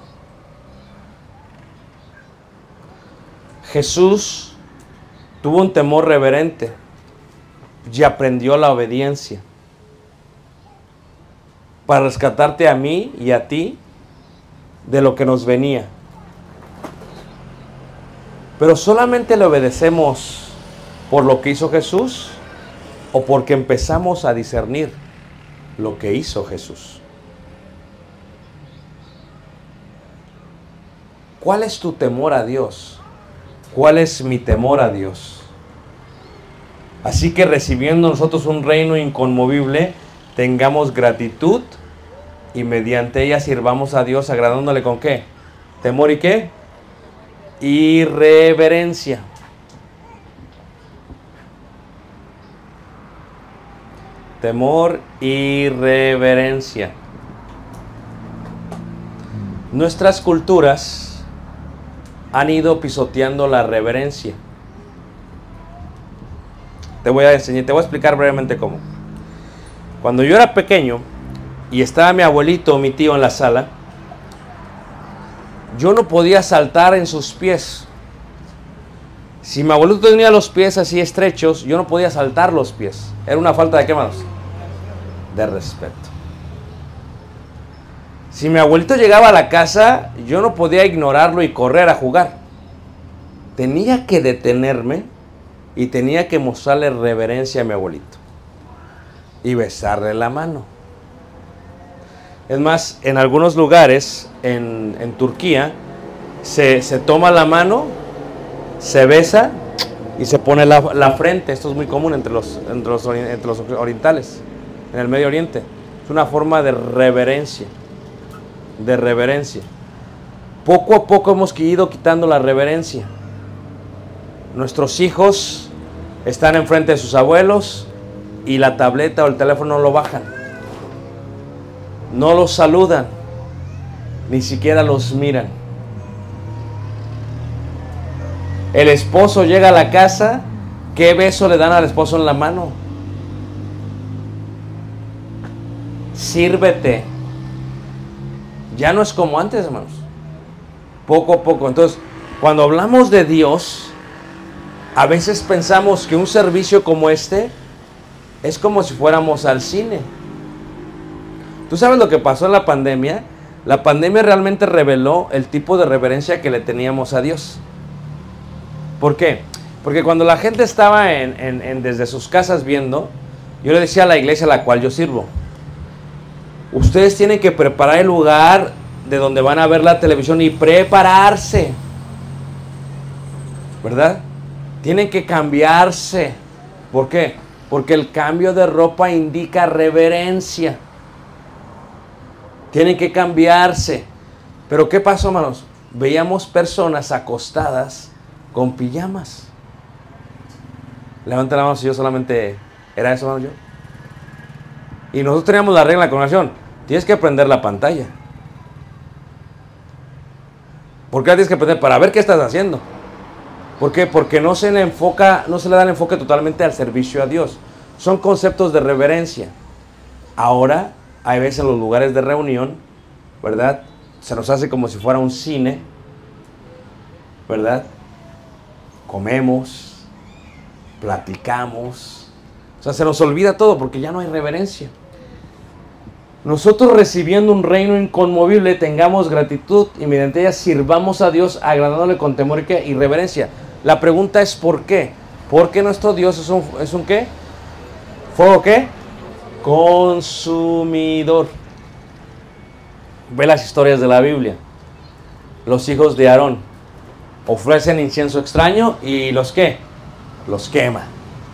Jesús tuvo un temor reverente y aprendió la obediencia para rescatarte a mí y a ti de lo que nos venía. Pero solamente le obedecemos por lo que hizo Jesús o porque empezamos a discernir lo que hizo Jesús. ¿Cuál es tu temor a Dios? ¿Cuál es mi temor a Dios? Así que recibiendo nosotros un reino inconmovible, tengamos gratitud y mediante ella sirvamos a Dios agradándole ¿con qué? ¿Temor y qué? Y reverencia. Temor y reverencia. Nuestras culturas han ido pisoteando la reverencia. Te voy a enseñar, te voy a explicar brevemente cómo. Cuando yo era pequeño y estaba mi abuelito o mi tío en la sala, yo no podía saltar en sus pies. Si mi abuelito tenía los pies así estrechos, yo no podía saltar los pies. Era una falta de ¿qué, manos? De respeto. Si mi abuelito llegaba a la casa, yo no podía ignorarlo y correr a jugar. Tenía que detenerme y tenía que mostrarle reverencia a mi abuelito y besarle la mano. Es más, en algunos lugares, en, en Turquía, se, se toma la mano, se besa y se pone la, la frente. Esto es muy común entre los, entre, los, entre los orientales, en el Medio Oriente. Es una forma de reverencia. De reverencia. Poco a poco hemos ido quitando la reverencia. Nuestros hijos están enfrente de sus abuelos y la tableta o el teléfono no lo bajan. No los saludan, ni siquiera los miran. El esposo llega a la casa, ¿qué beso le dan al esposo en la mano? sírvete. Ya no es como antes, hermanos. Poco a poco. Entonces, cuando hablamos de Dios, a veces pensamos que un servicio como este es como si fuéramos al cine. ¿Tú sabes lo que pasó en la pandemia? La pandemia realmente reveló el tipo de reverencia que le teníamos a Dios. ¿Por qué? Porque cuando la gente estaba en, en, en desde sus casas viendo, yo le decía a la iglesia a la cual yo sirvo, ustedes tienen que preparar el lugar de donde van a ver la televisión y prepararse, ¿verdad? Tienen que cambiarse. ¿Por qué? Porque el cambio de ropa indica reverencia. Tienen que cambiarse. Pero ¿qué pasó, hermanos? Veíamos personas acostadas con pijamas. Levanten la mano si yo solamente era eso, hermano, yo. Y nosotros teníamos la regla de la congregación. Tienes que prender la pantalla. ¿Por qué la tienes que prender? Para ver qué estás haciendo. ¿Por qué? Porque no se le enfoca, no se le da el enfoque totalmente al servicio a Dios. Son conceptos de reverencia. Ahora, hay veces en los lugares de reunión, ¿verdad? Se nos hace como si fuera un cine, ¿verdad? Comemos, platicamos. O sea, se nos olvida todo porque ya no hay reverencia. Nosotros, recibiendo un reino inconmovible, tengamos gratitud y mediante ella sirvamos a Dios agradándole con temor y, ¿qué? y reverencia. La pregunta es ¿por qué? Porque nuestro Dios es un, es un ¿qué? ¿Fuego qué? Consumidor. Ve las historias de la Biblia. Los hijos de Aarón ofrecen incienso extraño y los ¿qué? Los quema.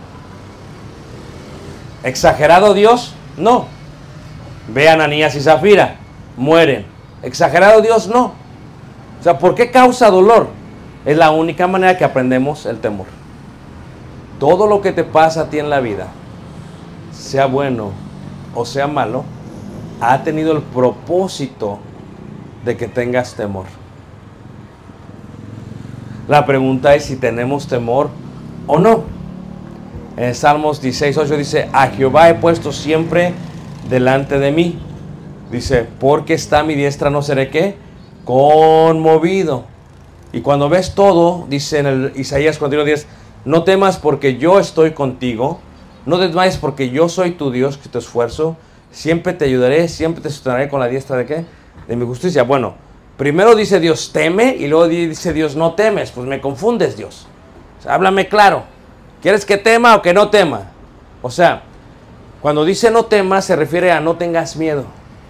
¿Exagerado Dios? No. Ve a Ananías y Zafira, mueren. ¿Exagerado Dios? No. O sea, ¿por qué causa dolor? Es la única manera que aprendemos el temor. Todo lo que te pasa a ti en la vida, sea bueno o sea malo, ha tenido el propósito de que tengas temor. La pregunta es si tenemos temor o no. En Salmos dieciséis, ocho dice, a Jehová he puesto siempre delante de mí. Dice, porque está a mi diestra no seré ¿qué? Conmovido. Y cuando ves todo, dice en el Isaías cuarenta y uno diez, no temas porque yo estoy contigo, no desmayes porque yo soy tu Dios que te esfuerzo, siempre te ayudaré, siempre te sostenaré con la diestra de ¿qué? De mi justicia. Bueno, primero dice Dios teme y luego dice Dios no temes. Pues me confundes, Dios. O sea, háblame claro. ¿Quieres que tema o que no tema? O sea, cuando dice no temas se refiere a no tengas miedo.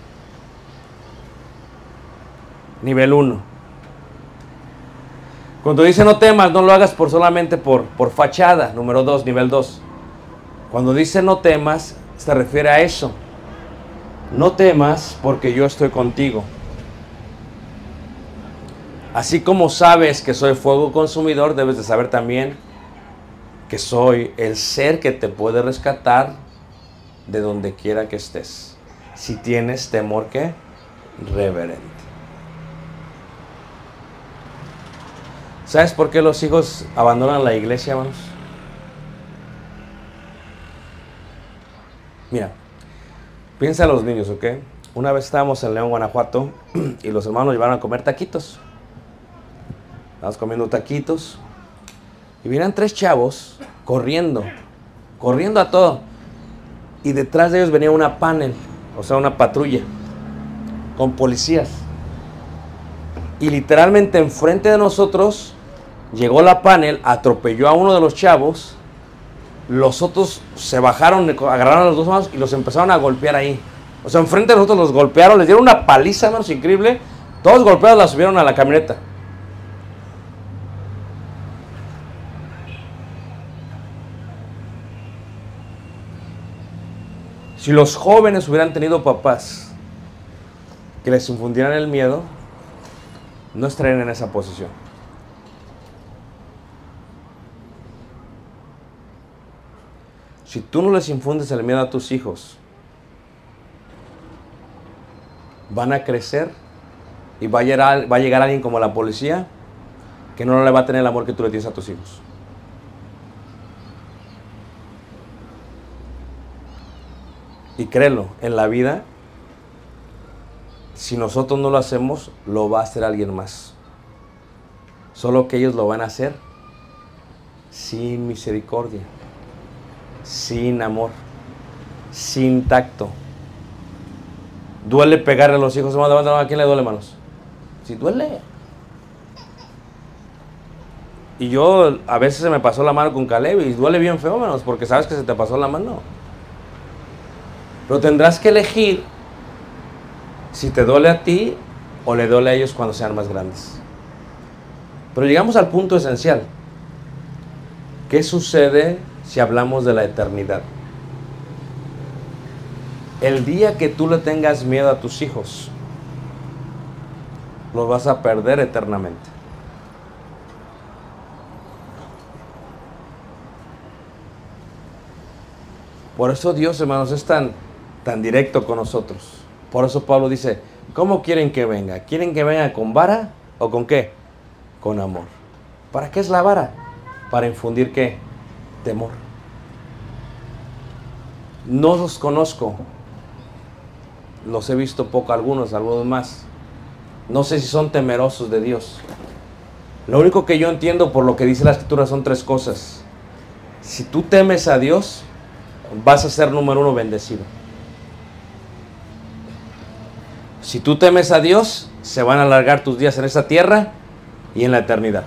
Nivel uno. Cuando dice no temas, no lo hagas por solamente por, por fachada. Número dos, nivel dos. Cuando dice no temas, se refiere a eso. No temas porque yo estoy contigo. Así como sabes que soy fuego consumidor, debes de saber también que soy el ser que te puede rescatar de donde quiera que estés. Si tienes temor, ¿qué? Reverente. ¿Sabes por qué los hijos abandonan la iglesia, hermanos? Mira, piensa en los niños, ¿ok? Una vez estábamos en León, Guanajuato, y los hermanos llevaron a comer taquitos. Estábamos comiendo taquitos, y vienen tres chavos corriendo, corriendo a todo. Y detrás de ellos venía una panel, o sea, una patrulla, con policías. Y literalmente enfrente de nosotros llegó la panel, atropelló a uno de los chavos. Los otros se bajaron, agarraron a los dos manos y los empezaron a golpear ahí. O sea, enfrente de nosotros los golpearon, les dieron una paliza, hermanos, increíble. Todos golpeados la subieron a la camioneta. Si los jóvenes hubieran tenido papás que les infundieran el miedo, no estarían en esa posición. Si tú no les infundes el miedo a tus hijos, van a crecer y va a llegar, va a llegar alguien como la policía que no le va a tener el amor que tú le tienes a tus hijos. Y créelo, en la vida si nosotros no lo hacemos, lo va a hacer alguien más. Solo que ellos lo van a hacer sin misericordia, sin amor, sin tacto. Duele pegarle a los hijos. ¿A quién le duele, hermanos? Si duele. Y yo a veces se me pasó la mano con Caleb y duele bien feo, hermanos, porque sabes que se te pasó la mano. Pero tendrás que elegir si te duele a ti o le duele a ellos cuando sean más grandes. Pero llegamos al punto esencial. ¿Qué sucede si hablamos de la eternidad? El día que tú le tengas miedo a tus hijos, los vas a perder eternamente. Por eso Dios, hermanos, es tan, tan directo con nosotros. Por eso Pablo dice, ¿cómo quieren que venga? ¿Quieren que venga con vara o con qué? Con amor. ¿Para qué es la vara? Para infundir ¿qué? Temor. No los conozco. Los he visto poco, algunos, algunos más. No sé si son temerosos de Dios. Lo único que yo entiendo por lo que dice la Escritura son tres cosas. Si tú temes a Dios, vas a ser número uno bendecido. Si tú temes a Dios, se van a alargar tus días en esta tierra y en la eternidad.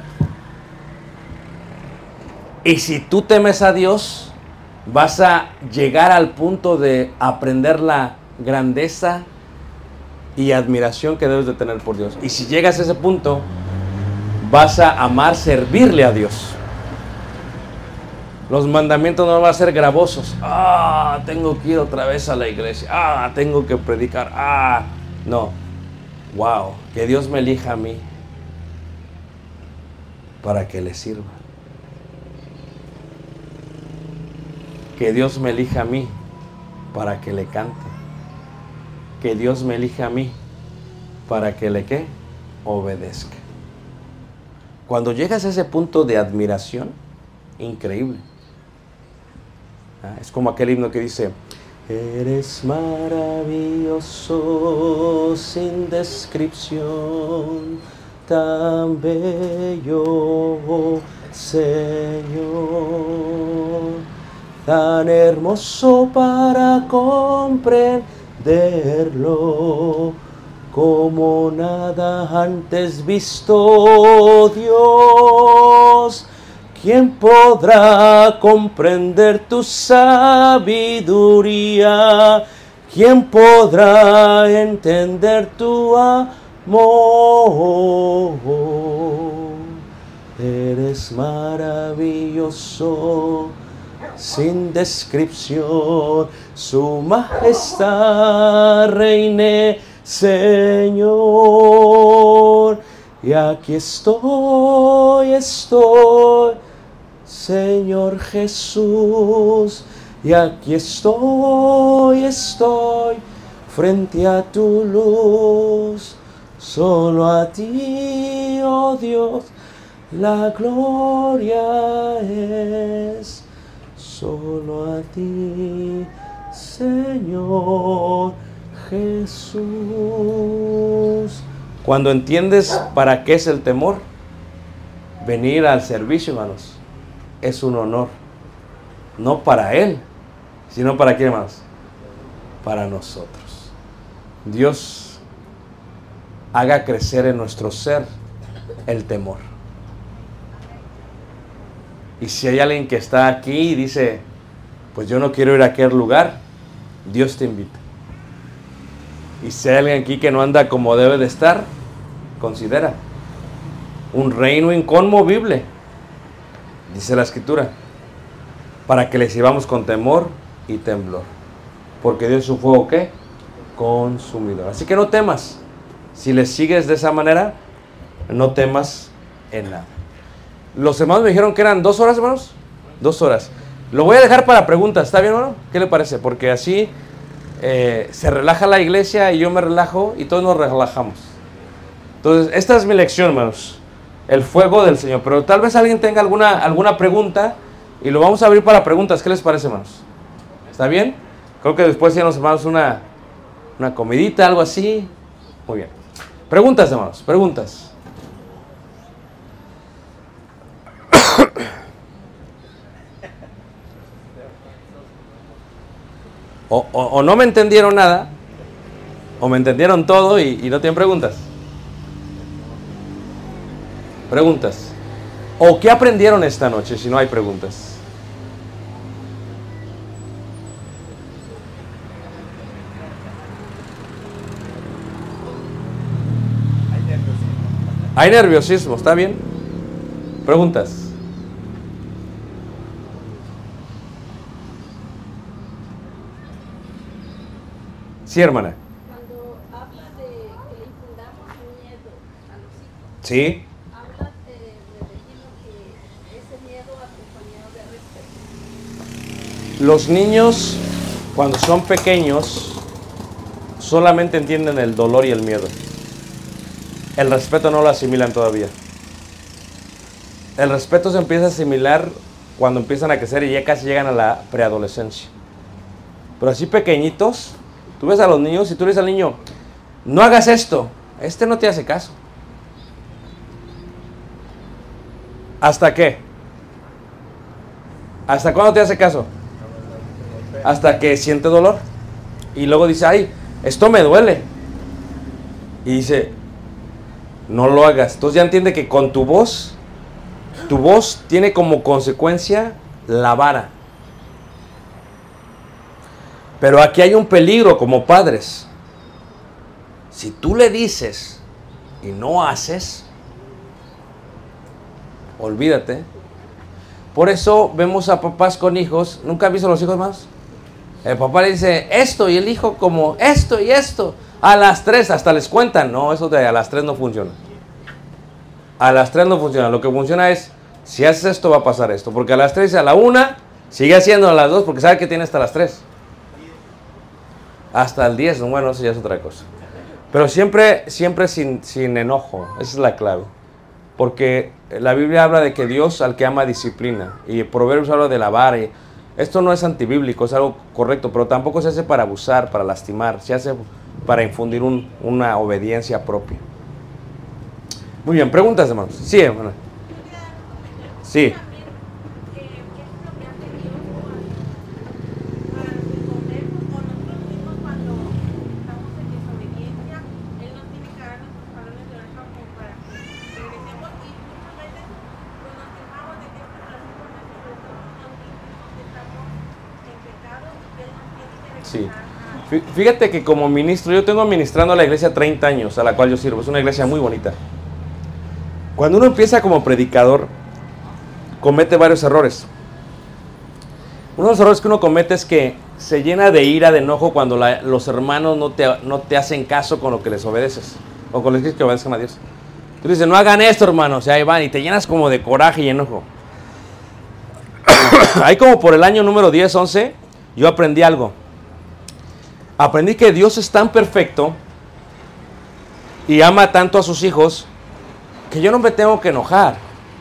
Y si tú temes a Dios, vas a llegar al punto de aprender la grandeza y admiración que debes de tener por Dios. Y si llegas a ese punto, vas a amar servirle a Dios. Los mandamientos no van a ser gravosos. Ah, tengo que ir otra vez a la iglesia. Ah, tengo que predicar. Ah, no. Wow, que Dios me elija a mí para que le sirva. Que Dios me elija a mí para que le cante. Que Dios me elija a mí para que le ¿qué? Obedezca. Cuando llegas a ese punto de admiración, increíble. ¿Ah? Es como aquel himno que dice: eres maravilloso sin descripción, tan bello, Señor, tan hermoso para comprenderlo, como nada antes visto, Dios. ¿Quién podrá comprender tu sabiduría? ¿Quién podrá entender tu amor? Eres maravilloso sin descripción, su majestad reine, Señor. Y aquí estoy, estoy, Señor Jesús, y aquí estoy, estoy, frente a tu luz, solo a ti, oh Dios, la gloria es, solo a ti, Señor Jesús. Cuando entiendes para qué es el temor, venir al servicio, hermanos, es un honor. No para Él, sino para quién, hermanos, para nosotros. Dios haga crecer en nuestro ser el temor. Y si hay alguien que está aquí y dice, pues yo no quiero ir a aquel lugar, Dios te invita. Y si hay alguien aquí que no anda como debe de estar, considera un reino inconmovible, dice la Escritura, para que le sirvamos con temor y temblor, porque Dios es un fuego ¿qué? Consumidor. Así que no temas. Si le sigues de esa manera, no temas en nada. Los hermanos me dijeron que eran dos horas, hermanos. Dos horas. Lo voy a dejar para preguntas. ¿Está bien, hermano? ¿Qué le parece? Porque así eh, se relaja la iglesia y yo me relajo y todos nos relajamos. Entonces, esta es mi lección, hermanos. El fuego del Señor. Pero tal vez alguien tenga alguna, alguna pregunta y lo vamos a abrir para preguntas. ¿Qué les parece, hermanos? ¿Está bien? Creo que después ya nos hermanos una, una comidita, algo así. Muy bien. Preguntas, hermanos, preguntas. O, o, o no me entendieron nada, o me entendieron todo y, y no tienen preguntas. Preguntas. ¿O qué aprendieron esta noche si no hay preguntas? Hay nerviosismo, ¿está bien? Preguntas. Sí, hermana. Cuando habla de que le infundamos miedo a los hijos, Sí. habla eh, me imagino que ese miedo acompañado de respeto. Los niños, cuando son pequeños, solamente entienden el dolor y el miedo. El respeto no lo asimilan todavía. El respeto se empieza a asimilar cuando empiezan a crecer y ya casi llegan a la preadolescencia. Pero así pequeñitos, tú ves a los niños y tú le dices al niño, no hagas esto, este no te hace caso. ¿Hasta qué? ¿Hasta cuándo te hace caso? Hasta que siente dolor. Y luego dice, ay, esto me duele. Y dice, no lo hagas. Entonces ya entiende que con tu voz, tu voz tiene como consecuencia la vara. Pero aquí hay un peligro como padres. Si tú le dices y no haces, olvídate. Por eso vemos a papás con hijos. ¿Nunca han visto a los hijos más? El papá le dice esto y el hijo como esto y esto. A las tres hasta les cuentan. No, eso de a las tres no funciona. A las tres no funciona. Lo que funciona es, si haces esto va a pasar esto. Porque a las tres y a la una sigue haciendo a las dos porque sabe que tiene hasta las tres. Hasta el diez, bueno, eso ya es otra cosa. Pero siempre, siempre sin, sin enojo. Esa es la clave. Porque la Biblia habla de que Dios al que ama disciplina. Y Proverbios habla de la vara. Y esto no es antibíblico, es algo correcto. Pero tampoco se hace para abusar, para lastimar. Se hace para infundir un, una obediencia propia. Muy bien, preguntas, hermanos. Sí, hermano. Sí. Sí. Fíjate que como ministro, yo tengo administrando a la iglesia treinta años, a la cual yo sirvo. Es una iglesia muy bonita. Cuando uno empieza como predicador, comete varios errores. Uno de los errores que uno comete es que se llena de ira, de enojo cuando la, los hermanos no te, no te hacen caso con lo que les obedeces. O con lo que dices que obedezcan a Dios. Tú dices, no hagan esto, hermanos. Y ahí van y te llenas como de coraje y enojo. Ahí como por el año número diez, once, yo aprendí algo. Aprendí que Dios es tan perfecto y ama tanto a sus hijos que yo no me tengo que enojar.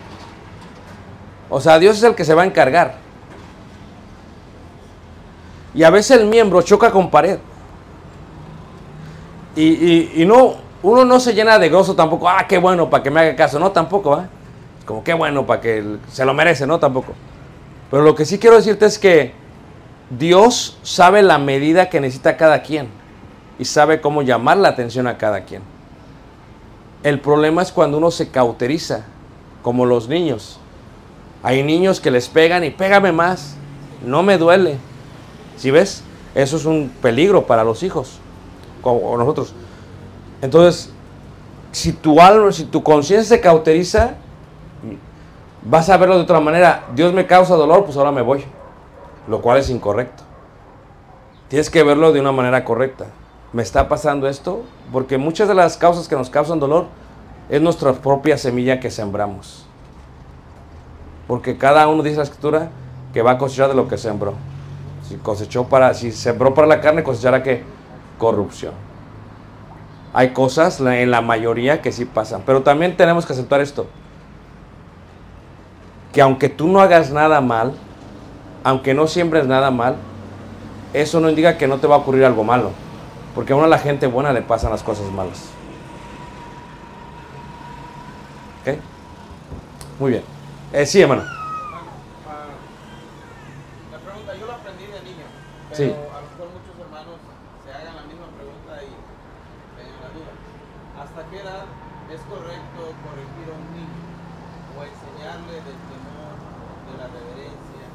O sea, Dios es el que se va a encargar. Y a veces el miembro choca con pared. Y, y, y no, uno no se llena de gozo tampoco. Ah, qué bueno para que me haga caso. No, tampoco, ¿eh? Como qué bueno para que se lo merece, no, tampoco. Pero lo que sí quiero decirte es que Dios sabe la medida que necesita cada quien y sabe cómo llamar la atención a cada quien. El problema es cuando uno se cauteriza, como los niños. Hay niños que les pegan y pégame más, no me duele. ¿Sí ves? Eso es un peligro para los hijos, como nosotros. Entonces, si tu alma, si tu conciencia se cauteriza, vas a verlo de otra manera. Dios me causa dolor, pues ahora me voy. Lo cual es incorrecto. Tienes que verlo de una manera correcta. ¿Me está pasando esto? Porque muchas de las causas que nos causan dolor es nuestra propia semilla que sembramos. Porque cada uno dice la Escritura que va a cosechar de lo que sembró. Si cosechó para, si sembró para la carne, cosechará ¿qué? Corrupción. Hay cosas en la mayoría que sí pasan. Pero también tenemos que aceptar esto. Que aunque tú no hagas nada mal, aunque no siembres nada mal, eso no indica que no te va a ocurrir algo malo. Porque a una la gente buena le pasan las cosas malas. ¿Ok? Muy bien. Eh, sí, hermano. La pregunta, yo lo aprendí de niño, pero Sí. a lo mejor muchos hermanos se hagan la misma pregunta y tengan la duda. ¿Hasta qué edad es correcto corregir a un niño o enseñarle del temor, de la reverencia,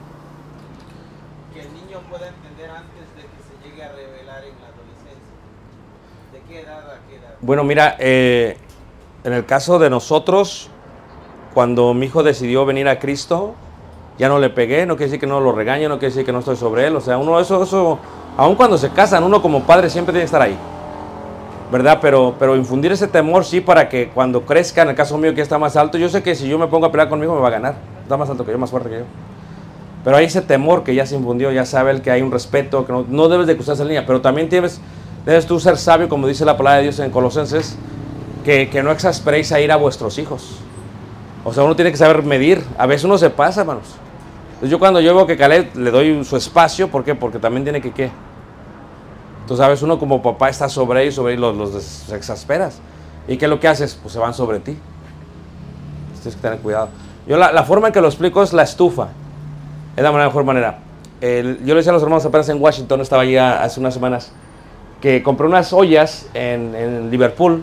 que el niño pueda entender antes de que se llegue a revelar en la adolescencia? ¿De qué edad a qué edad? Bueno, mira, eh, en el caso de nosotros, cuando mi hijo decidió venir a Cristo, ya no le pegué, no quiere decir que no lo regañe, no quiere decir que no estoy sobre él. O sea, uno, eso, eso, aun cuando se casan, uno como padre siempre tiene que estar ahí, ¿verdad? Pero, pero infundir ese temor, sí, para que cuando crezca, en el caso mío que está más alto, yo sé que si yo me pongo a pelear conmigo me va a ganar. Está más alto que yo, más fuerte que yo. Pero hay ese temor que ya se infundió, ya sabe él que hay un respeto, que no, no debes de cruzarse la línea, pero también tienes, debes tú ser sabio, como dice la palabra de Dios en Colosenses, que, que no exasperéis a ir a vuestros hijos. O sea, uno tiene que saber medir. A veces uno se pasa, hermanos. Entonces yo cuando yo veo que Caleb le doy su espacio, ¿por qué? Porque también tiene que, ¿qué? Entonces, a veces uno como papá está sobre ellos, sobre ellos, los, los exasperas. ¿Y qué es lo que haces? Pues se van sobre ti. Tienes que tener cuidado. Yo la, la forma en que lo explico es la estufa. Es la mejor manera. El, yo le decía a los hermanos apenas en Washington, estaba allí hace unas semanas, que compré unas ollas en, en Liverpool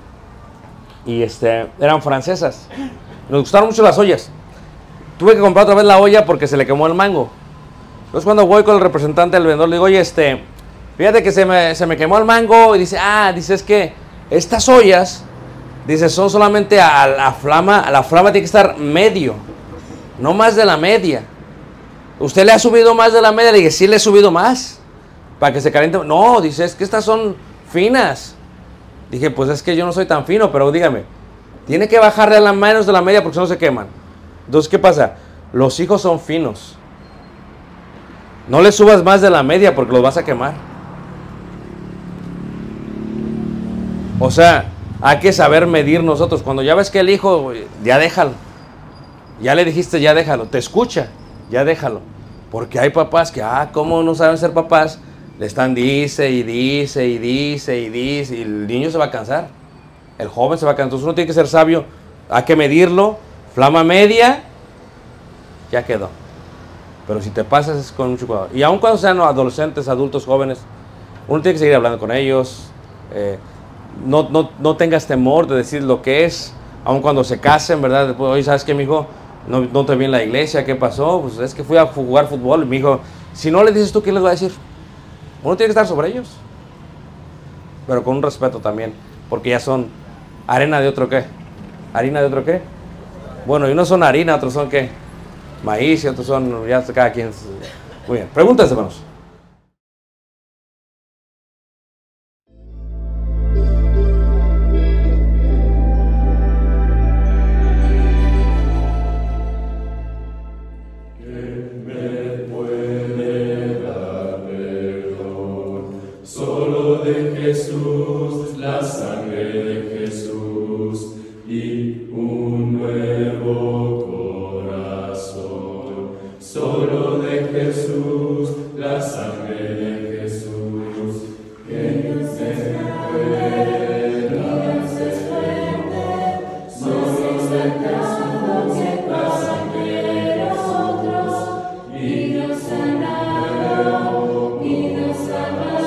y este, eran francesas. Nos gustaron mucho las ollas. Tuve que comprar otra vez la olla porque se le quemó el mango. Entonces cuando voy con el representante del vendedor, le digo, oye, este, fíjate que se me, se me quemó el mango. Y dice, ah, dice, es que estas ollas, dice, son solamente a la flama, a la flama tiene que estar medio, no más de la media. ¿Usted le ha subido más de la media? Le dije, sí le he subido más, para que se caliente. No, dice, es que estas son finas. Dije, pues es que yo no soy tan fino, pero dígame, tiene que bajarle a la menos de la media porque si no se queman. Entonces, ¿qué pasa? Los hijos son finos. No le subas más de la media porque los vas a quemar. O sea, hay que saber medir nosotros. Cuando ya ves que el hijo, ya déjalo. Ya le dijiste, ya déjalo. Te escucha, ya déjalo. Porque hay papás que, ah, ¿cómo no saben ser papás? Le están dice y dice y dice y dice y el niño se va a cansar. El joven se va a cansar. Entonces uno tiene que ser sabio. Hay que medirlo. Flama media, ya quedó. Pero si te pasas es con mucho cuidado. Y aun cuando sean adolescentes, adultos, jóvenes, uno tiene que seguir hablando con ellos. Eh, no, no, no tengas temor de decir lo que es. Aun cuando se casen, ¿verdad? Después, oye, ¿sabes qué, mijo? No, no te vi en la iglesia, ¿qué pasó? Pues es que fui a jugar fútbol. Y mi hijo, si no le dices tú, ¿quién les va a decir? Uno tiene que estar sobre ellos. Pero con un respeto también. Porque ya son arena de otro qué. ¿Harina de otro qué? Bueno, y unos son harina, otros son qué. Maíz y otros son, ya cada quien. Muy bien, preguntas, hermanos. Solo de Jesús, la sangre de Jesús y un nuevo corazón. Solo de Jesús, la sangre de Jesús, que nos recuerda, somos de Jesús, la sangre de nosotros y nos sanará y nos sanará.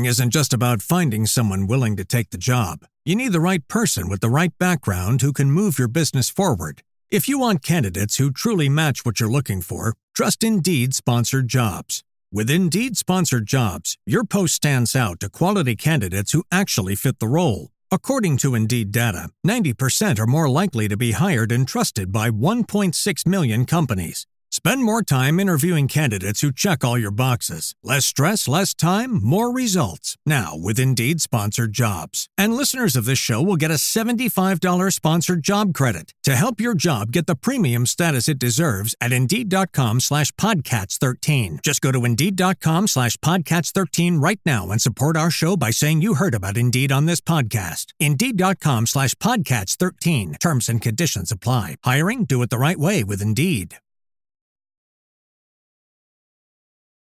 Hiring isn't just about finding someone willing to take the job. You need the right person with the right background who can move your business forward. If you want candidates who truly match what you're looking for, trust Indeed Sponsored Jobs. With Indeed Sponsored Jobs, your post stands out to quality candidates who actually fit the role. According to Indeed data, ninety percent are more likely to be hired and trusted by one point six million companies. Spend more time interviewing candidates who check all your boxes. Less stress, less time, more results. Now with Indeed Sponsored Jobs. And listeners of this show will get a seventy-five dollars sponsored job credit to help your job get the premium status it deserves at Indeed.com slash Podcats 13. Just go to Indeed.com slash Podcats 13 right now and support our show by saying you heard about Indeed on this podcast. Indeed.com slash Podcats 13. Terms and conditions apply. Hiring? Do it the right way with Indeed.